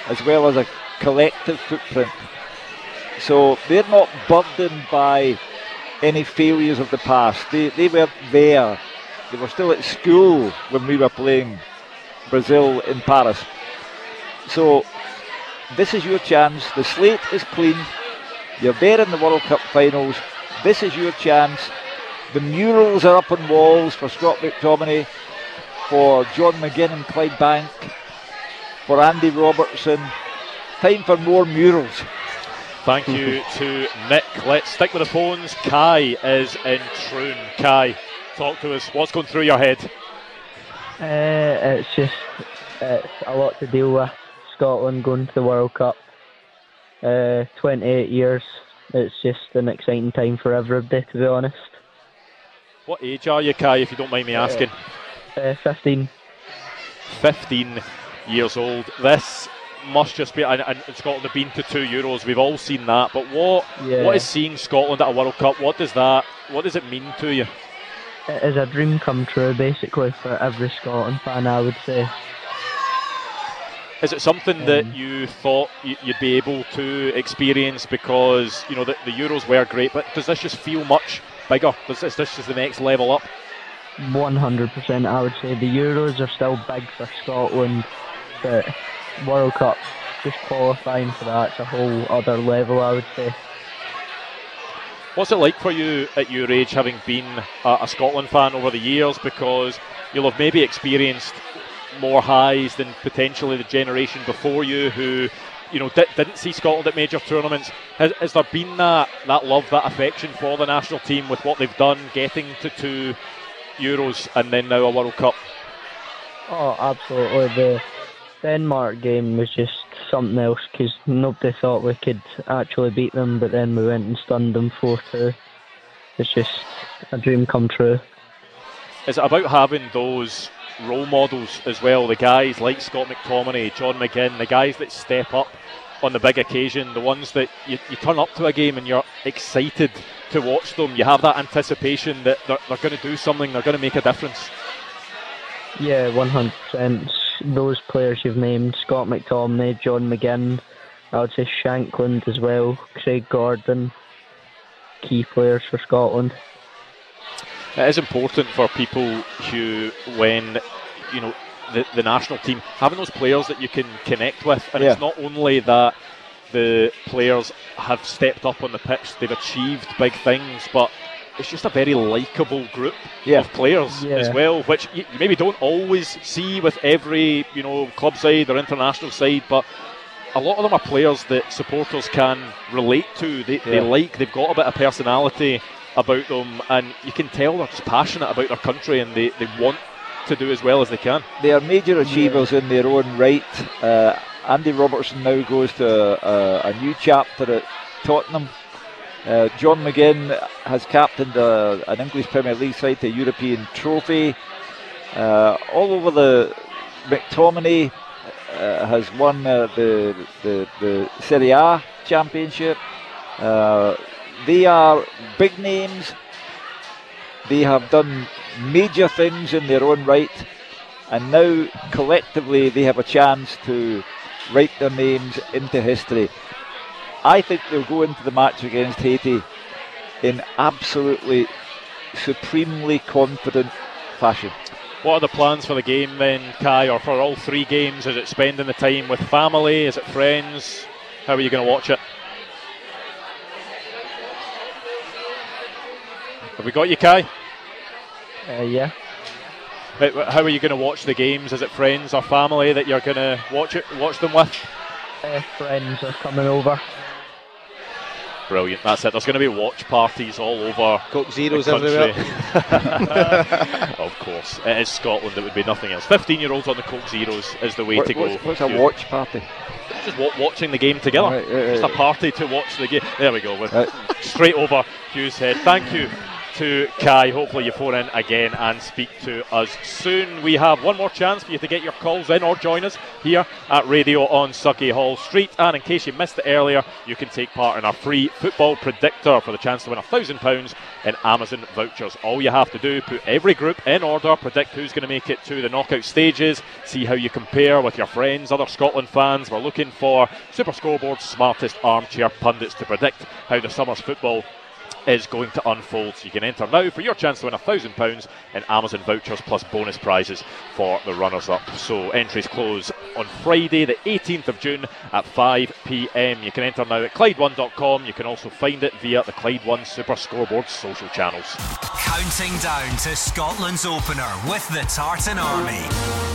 as well as a collective footprint. So they're not burdened by any failures of the past. They, they were there. They were still at school when we were playing Brazil in Paris. So this is your chance. The slate is clean. You're there in the World Cup finals. This is your chance. The murals are up on walls for Scott McTominay, for John McGinn and Clyde Bank, for Andy Robertson. Time for more murals.
Thank you to Nick. Let's stick with the phones. Kai is in Troon. Kai, talk to us. What's going through your head?
Uh, it's just it's a lot to deal with. Scotland going to the World Cup. Uh, twenty-eight years. It's just an exciting time for everybody, to be honest.
What age are you, Kai, if you don't mind me asking?
Uh, uh, fifteen.
fifteen years old. This must just be, and, and Scotland have been to two Euros. We've all seen that. But what
Yeah.
what is seeing Scotland at a World Cup? What does that? What does it mean to you?
It is a dream come true, basically, for every Scotland fan, I would say.
Is it something that you thought y- you'd be able to experience because, you know, the, the Euros were great, but does this just feel much bigger? Does this, this is the next level up?
one hundred percent, I would say. The Euros are still big for Scotland, but World Cup, just qualifying for that's a whole other level, I would say.
What's it like for you at your age, having been a, a Scotland fan over the years? Because you'll have maybe experienced more highs than potentially the generation before you who, you know, di- didn't see Scotland at major tournaments. Has, has there been that, that love, that affection for the national team with what they've done, getting to two Euros and then now a World Cup?
Oh, absolutely. The Denmark game was just something else because nobody thought we could actually beat them, but then we went and stunned them four two. It's just a dream come true.
Is it about having those role models as well, the guys like Scott McTominay, John McGinn, the guys that step up on the big occasion, the ones that you, you turn up to a game and you're excited to watch them, you have that anticipation that they're, they're going to do something, they're going to make a difference?
Yeah, one hundred percent. Those players you've named, Scott McTominay, John McGinn, I would say Shankland as well, Craig Gordon, key players for Scotland.
It is important for people who, when, you know, the, the national team, having those players that you can connect with, and
Yeah.
it's not only that the players have stepped up on the pitch, they've achieved big things, but it's just a very likeable group
Yeah.
of players
Yeah.
as well, which you, you maybe don't always see with every, you know, club side or international side, but a lot of them are players that supporters can relate to. They, they
Yeah.
like, they've got a bit of personality about them, and you can tell they're just passionate about their country and they, they want to do as well as they can.
They are major achievers in their own right. Uh, Andy Robertson now goes to a, a new chapter at Tottenham. Uh, John McGinn has captained a, an English Premier League side to a European trophy. Uh, all over the McTominay uh, has won uh, the, the the Serie A championship. Uh, they are big names. They have done major things in their own right, and now collectively they have a chance to write their names into history. I think they'll go into the match against Haiti in absolutely supremely confident fashion.
What are the plans for the game then, Kai, or for all three games? Is it spending the time with family? Is it friends? How are you going to watch it? Have we got you, Kai?
Uh, yeah.
How how are you going to watch the games? Is it friends or family that you're going to watch it, watch them with?
Uh, friends are coming over.
Brilliant, that's it. There's going to be watch parties all over
Coke Zeros
the country.
everywhere.
Of course, it is Scotland, it would be nothing else. fifteen year olds on the Coke Zeros is the way
What-
to go.
what's, what's a
You-
watch party?
Just wa- watching the game together.
Right, right,
Just
right.
a party to watch the game. There we go. We're
Right.
straight over Hugh's head. Thank you to Kai. Hopefully you phone in again and speak to us soon. We have one more chance for you to get your calls in or join us here at Radio on Sucky Hall Street. And in case you missed it earlier, you can take part in our free football predictor for the chance to win one thousand pounds in Amazon vouchers. All you have to do, put every group in order, predict who's going to make it to the knockout stages, see how you compare with your friends, other Scotland fans. We're looking for Super Scoreboard's smartest armchair pundits to predict how the summer's football is going to unfold. So you can enter now for your chance to win one thousand pounds in Amazon vouchers plus bonus prizes for the runners-up. So entries close on Friday the eighteenth of June at five p m. You can enter now at Clyde one dot com. You can also find it via the Clyde One Super Scoreboard social channels.
Counting down to Scotland's opener with the Tartan Army.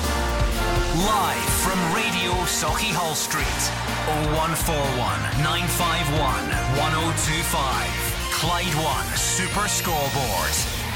Live from Radio Sauchiehall Street. oh one four one, nine five one, one oh two five. Clyde One Super Scoreboard.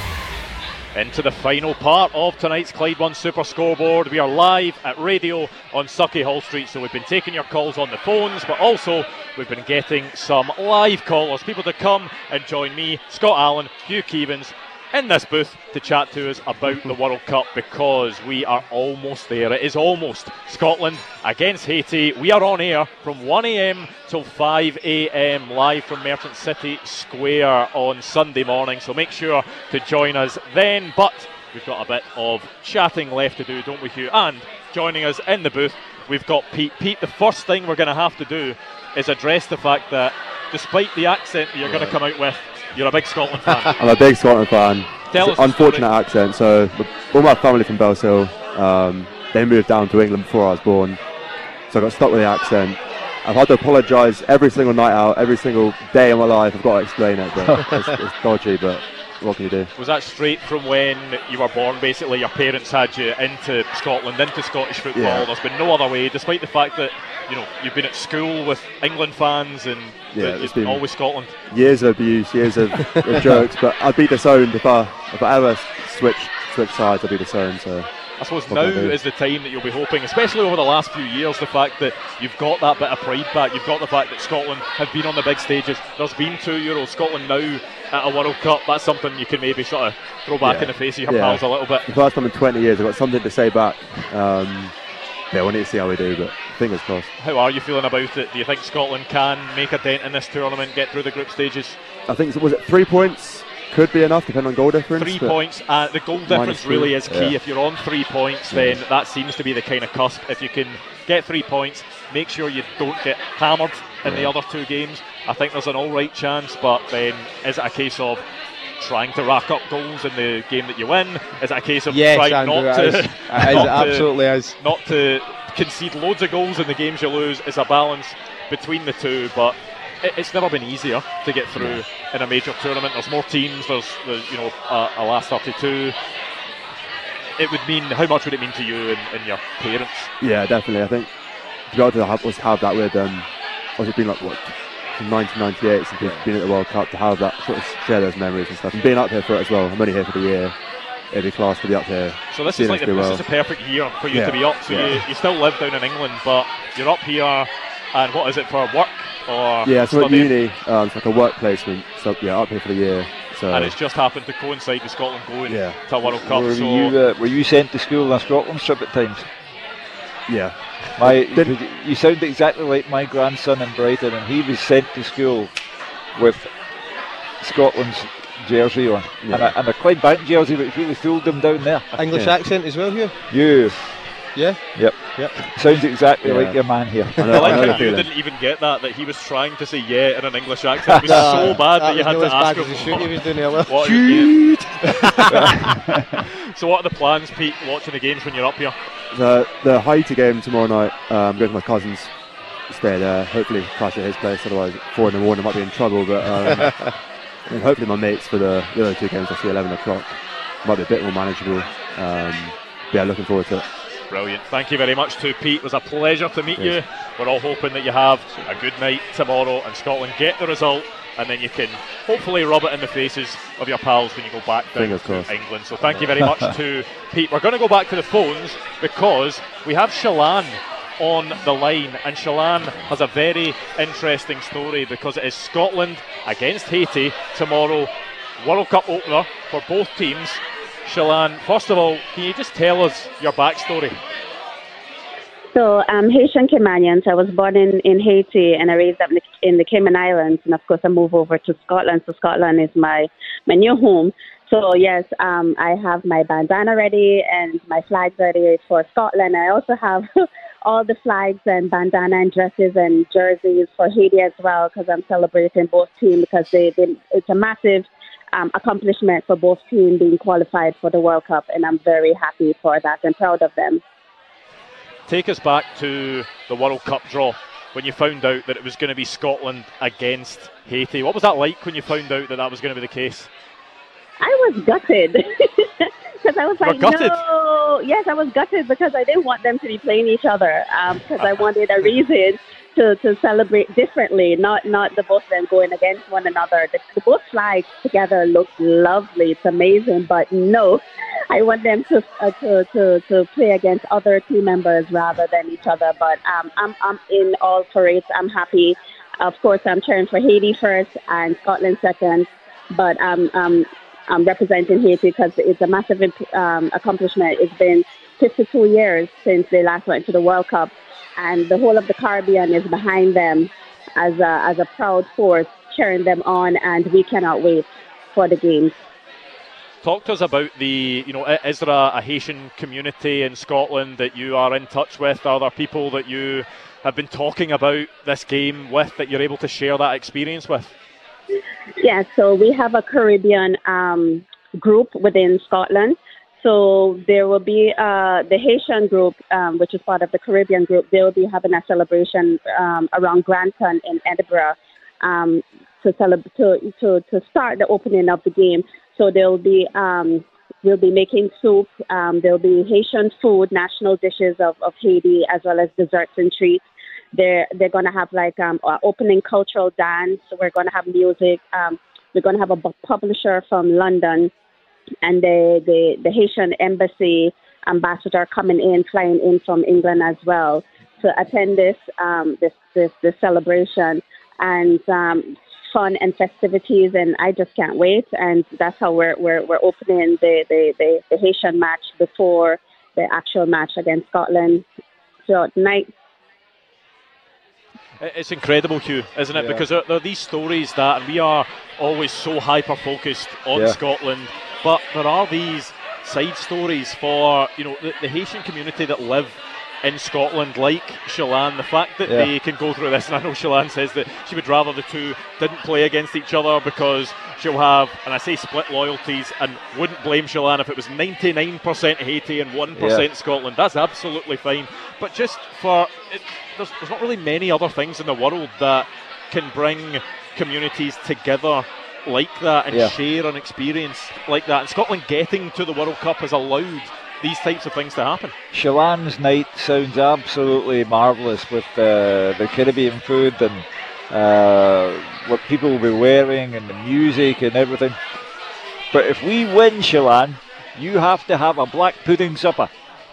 Into the final part of tonight's Clyde One Super Scoreboard. We are live at Radio on Sauchiehall Street, so we've been taking your calls on the phones, but also we've been getting some live callers, people to come and join me, Scott Allen, Hugh Keevans, in this booth to chat to us about the World Cup, because we are almost there. It is almost Scotland against Haiti. We are on air from one a m till five a m live from Merchant City Square on Sunday morning, so make sure to join us then. But we've got a bit of chatting left to do, don't we, Hugh? And joining us in the booth, we've got Pete. Pete, the first thing we're going to have to do is address the fact that despite the accent that you're yeah. going to come out with, you're a big Scotland fan.
I'm a big Scotland fan.
Tell us
unfortunate accent. So all my family from Bellshill, um, they moved down to England before I was born, so I got stuck with the accent. I've had to apologise every single night out, every single day of my life. I've got to explain it, but it's, it's dodgy. But what can you do?
Was that straight from when you were born? Basically, your parents had you into Scotland, into Scottish football.
Yeah.
There's been no other way, despite the fact that you know you've been at school with England fans and
yeah,
it's been always Scotland.
Years of abuse, years of, of jokes, but I'd be disowned if I if I ever switch switch sides. I'd be disowned. So
I suppose now is the time that you'll be hoping, especially over the last few years, the fact that you've got that bit of pride back. You've got the fact that Scotland have been on the big stages. There's been two Euros. Scotland now at a World Cup. That's something you can maybe sort of throw back
yeah.
in the face of your
yeah.
pals a little bit.
The first time in twenty years, I've got something to say back. Um, yeah, we need to see how we do, but fingers crossed.
How are you feeling about it? Do you think Scotland can make a dent in this tournament, get through the group stages?
I think, was it three points? Could be enough, depending on goal difference.
Three points. Uh, the goal difference really is key.
Yeah.
If you're on three points, then yeah. that seems to be the kind of cusp. If you can get three points, make sure you don't get hammered in yeah. the other two games. I think there's an all right chance, but then is it a case of trying to rack up goals in the game that you win? Is it a case of
yes,
trying
Andrew,
not
it
to,
is.
not
It
to
absolutely is.
not to concede loads of goals in the games you lose? Is a balance between the two, but it's never been easier to get through in a major tournament. There's more teams. There's, there's you know, a, a last thirty-two. It would mean, how much would it mean to you and, and your parents?
Yeah, definitely. I think to be able to have, have that with um, obviously it's been like what from nineteen ninety-eight since we've been at the World Cup, to have that sort of share those memories and stuff, and being up here for it as well. I'm only here for the year. It'd be class to be up here.
So this is like the, this
well.
is a perfect year for you
yeah.
to be up. So
yeah.
you, you still live down in England, but you're up here. And what is it, for work or
yeah, so
studying?
at uni, um, it's like a work placement. So yeah, up here for the year. So
and it's just happened to coincide with Scotland going
yeah.
to a World Cup.
Were,
so
you, uh, were you sent to school on a Scotland trip at times?
Yeah.
My, you sound exactly like my grandson in Brighton, and he was sent to school with Scotland's jersey on, yeah. and, a, and a Clydebank jersey, which really fooled them down there.
English
yeah.
accent as well, Hugh?
You.
Yeah?
Yep.
Yep.
Sounds exactly
yeah.
like your man here.
I, know, I like how you didn't even get that, that he was trying to say yeah in an English accent. It was so bad that, that you had to ask him
what, he was doing earlier.
What you, So what are the plans, Pete, watching the games when you're up here?
The, the Haiti game tomorrow night, um, going to my cousin's, stay there, hopefully crash at his place, otherwise four in the morning I might be in trouble, but um, and hopefully my mates for the, the other two games I see eleven o'clock, might be a bit more manageable. Um, yeah, looking forward to it.
Brilliant. Thank you very much to Pete. It was a pleasure to meet
yes.
you. We're all hoping that you have a good night tomorrow and Scotland get the result, and then you can hopefully rub it in the faces of your pals when you go back down
Fingers
to
crossed.
England. So thank you very much to Pete. We're going to go back to the phones because we have Shalane on the line, and Shalane has a very interesting story because it is Scotland against Haiti tomorrow World Cup opener for both teams. Shalane, first of all, can you just tell us your backstory?
So I'm Haitian Caymanian. So I was born in, in Haiti and I raised up in the, in the Cayman Islands. And of course I moved over to Scotland. So Scotland is my, my new home. So yes, um, I have my bandana ready and my flags ready for Scotland. I also have all the flags and bandana and dresses and jerseys for Haiti as well, because I'm celebrating both teams, because they, they, it's a massive um, accomplishment for both teams being qualified for the World Cup, and I'm very happy for that and proud of them.
Take us back to the World Cup draw when you found out that it was going to be Scotland against Haiti. What was that like when you found out that that was going to be the case?
I was gutted because I was like, no. Yes, I was gutted because I didn't want them to be playing each other, because um, I wanted a reason to, to celebrate differently, not not the both of them going against one another. The, the both flags together look lovely. It's amazing, but no, I want them to uh, to, to to play against other team members rather than each other. But um, I'm I'm in all for it. I'm happy. Of course, I'm cheering for Haiti first and Scotland second, but um um. I'm representing Haiti because it's a massive um, accomplishment. It's been fifty-two years since they last went to the World Cup, and the whole of the Caribbean is behind them as a, as a proud force, cheering them on, and we cannot wait for the games.
Talk to us about the, you know, is there a, a Haitian community in Scotland that you are in touch with? Are there people that you have been talking about this game with that you're able to share that experience with?
Yeah, so we have a Caribbean um, group within Scotland. So there will be uh, the Haitian group, um, which is part of the Caribbean group. They will be having a celebration um, around Granton in Edinburgh um, to, celebrate, to to to start the opening of the game. So there will be um, we'll be making soup. Um, there will be Haitian food, national dishes of, of Haiti, as well as desserts and treats. They're, they're going to have like um, an opening cultural dance. We're going to have music. Um, we're going to have a publisher from London and the, the, the Haitian embassy ambassador coming in, flying in from England as well to attend this um, this, this this celebration, and um, fun and festivities. And I just can't wait. And that's how we're we're, we're opening the, the, the, the Haitian match before the actual match against Scotland throughout the night.
It's incredible, Hugh, isn't it?
Yeah.
Because there, there are these stories that, and we are always so hyper-focused on
Yeah.
Scotland, but there are these side stories for, you know, the, the Haitian community that live in Scotland, like Shalane. The fact that
Yeah.
they can go through this, and I know Shalane says that she would rather the two didn't play against each other because she'll have, and I say split loyalties, and wouldn't blame Shalane if it was ninety-nine percent Haiti and one percent
Yeah.
Scotland. That's absolutely fine. But just for, it, there's, there's not really many other things in the world that can bring communities together like that and
Yeah.
share an experience like that. And Scotland getting to the World Cup has allowed these types of things to happen.
Shalane's night sounds absolutely marvellous with uh, the Caribbean food and uh, what people will be wearing and the music and everything. But if we win, Shalane, you have to have a black pudding supper.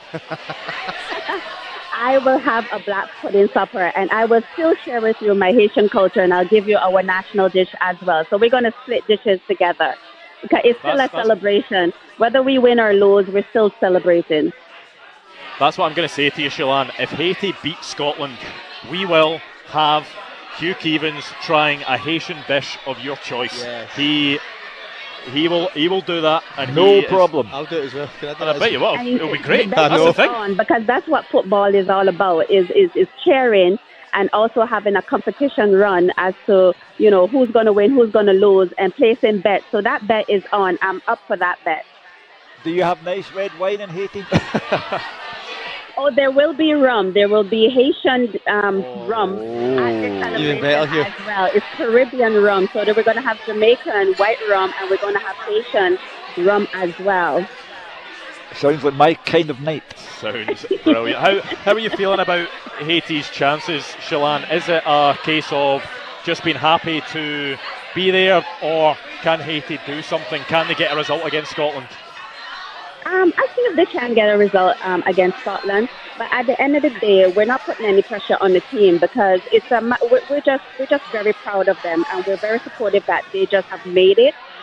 I will have a black pudding supper, and I will still share with you my Haitian culture, and I'll give you our national dish as well. So we're going to split dishes together. Okay, it's still
That's-
a
that's-
celebration. Whether we win or lose, we're still celebrating.
That's what I'm going to say to you, Shalane. If Haiti beats Scotland, we will have Hugh Keevins trying a Haitian dish of your choice.
Yes.
He he will he will do that, and
No
he is-
problem.
I'll do it as well. Can I do
and
it
I bet
as
you
well?
will.
And
It'll be great.
that's
That's the thing.
on, because that's what football is all about, is, is, is cheering and also having a competition run as to, you know, who's going to win, who's going to lose, and placing bets. So that bet is on. I'm up for that bet.
Do you have nice red wine in Haiti?
Oh, there will be rum. There will be Haitian um, rum at this celebration
Even better here.
as well. It's Caribbean rum. So we're going to have Jamaican white rum, and we're going to have Haitian rum as well.
Sounds like my kind of night.
Sounds brilliant. How how are you feeling about Haiti's chances, Shalane? Is it a case of just being happy to be there, or can Haiti do something? Can they get a result against Scotland?
Um, I think they can get a result um, against Scotland, but at the end of the day, we're not putting any pressure on the team, because it's a ma- we're, we're just we're just very proud of them, and we're very supportive that they just have made it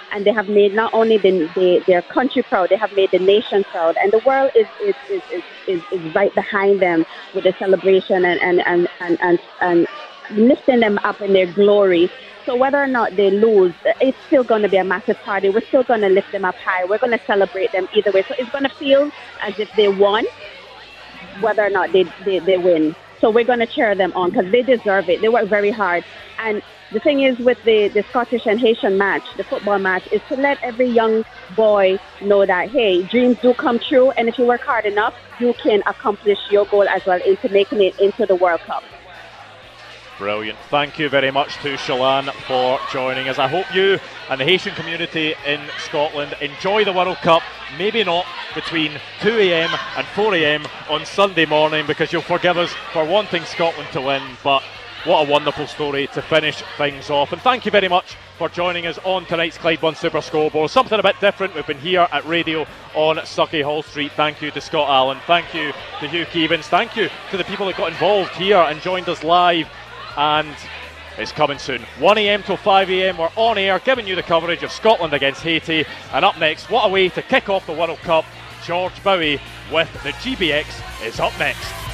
and they have made not only the, the, their country proud, they have made the nation proud, and the world is is, is, is, is, is right behind them with the celebration and, and, and, and, and, and lifting them up in their glory. So whether or not they lose, it's still going to be a massive party. We're still going to lift them up high. We're going to celebrate them either way. So it's going to feel as if they won, whether or not they, they, they win. So we're going to cheer them on because they deserve it. They work very hard. And the thing is with the, the Scottish and Haitian match, the football match, is to let every young boy know that, hey, dreams do come true. And if you work hard enough, you can accomplish your goal as well into making it into the World Cup.
Brilliant. Thank you very much to Shalane for joining us. I hope you and the Haitian community in Scotland enjoy the World Cup. Maybe not between two a.m. and four a.m. on Sunday morning, because you'll forgive us for wanting Scotland to win, but what a wonderful story to finish things off. And thank you very much for joining us on tonight's Clyde One Super Scoreboard. Something a bit different. We've been here at radio on Sucky Hall Street. Thank you to Scott Allen. Thank you to Hugh Keevins. Thank you to the people that got involved here and joined us live. And it's coming soon. one a.m. till five a.m. we're on air giving you the coverage of Scotland against Haiti. And up next, what a way to kick off the World Cup. George Bowie with the G B X is up next.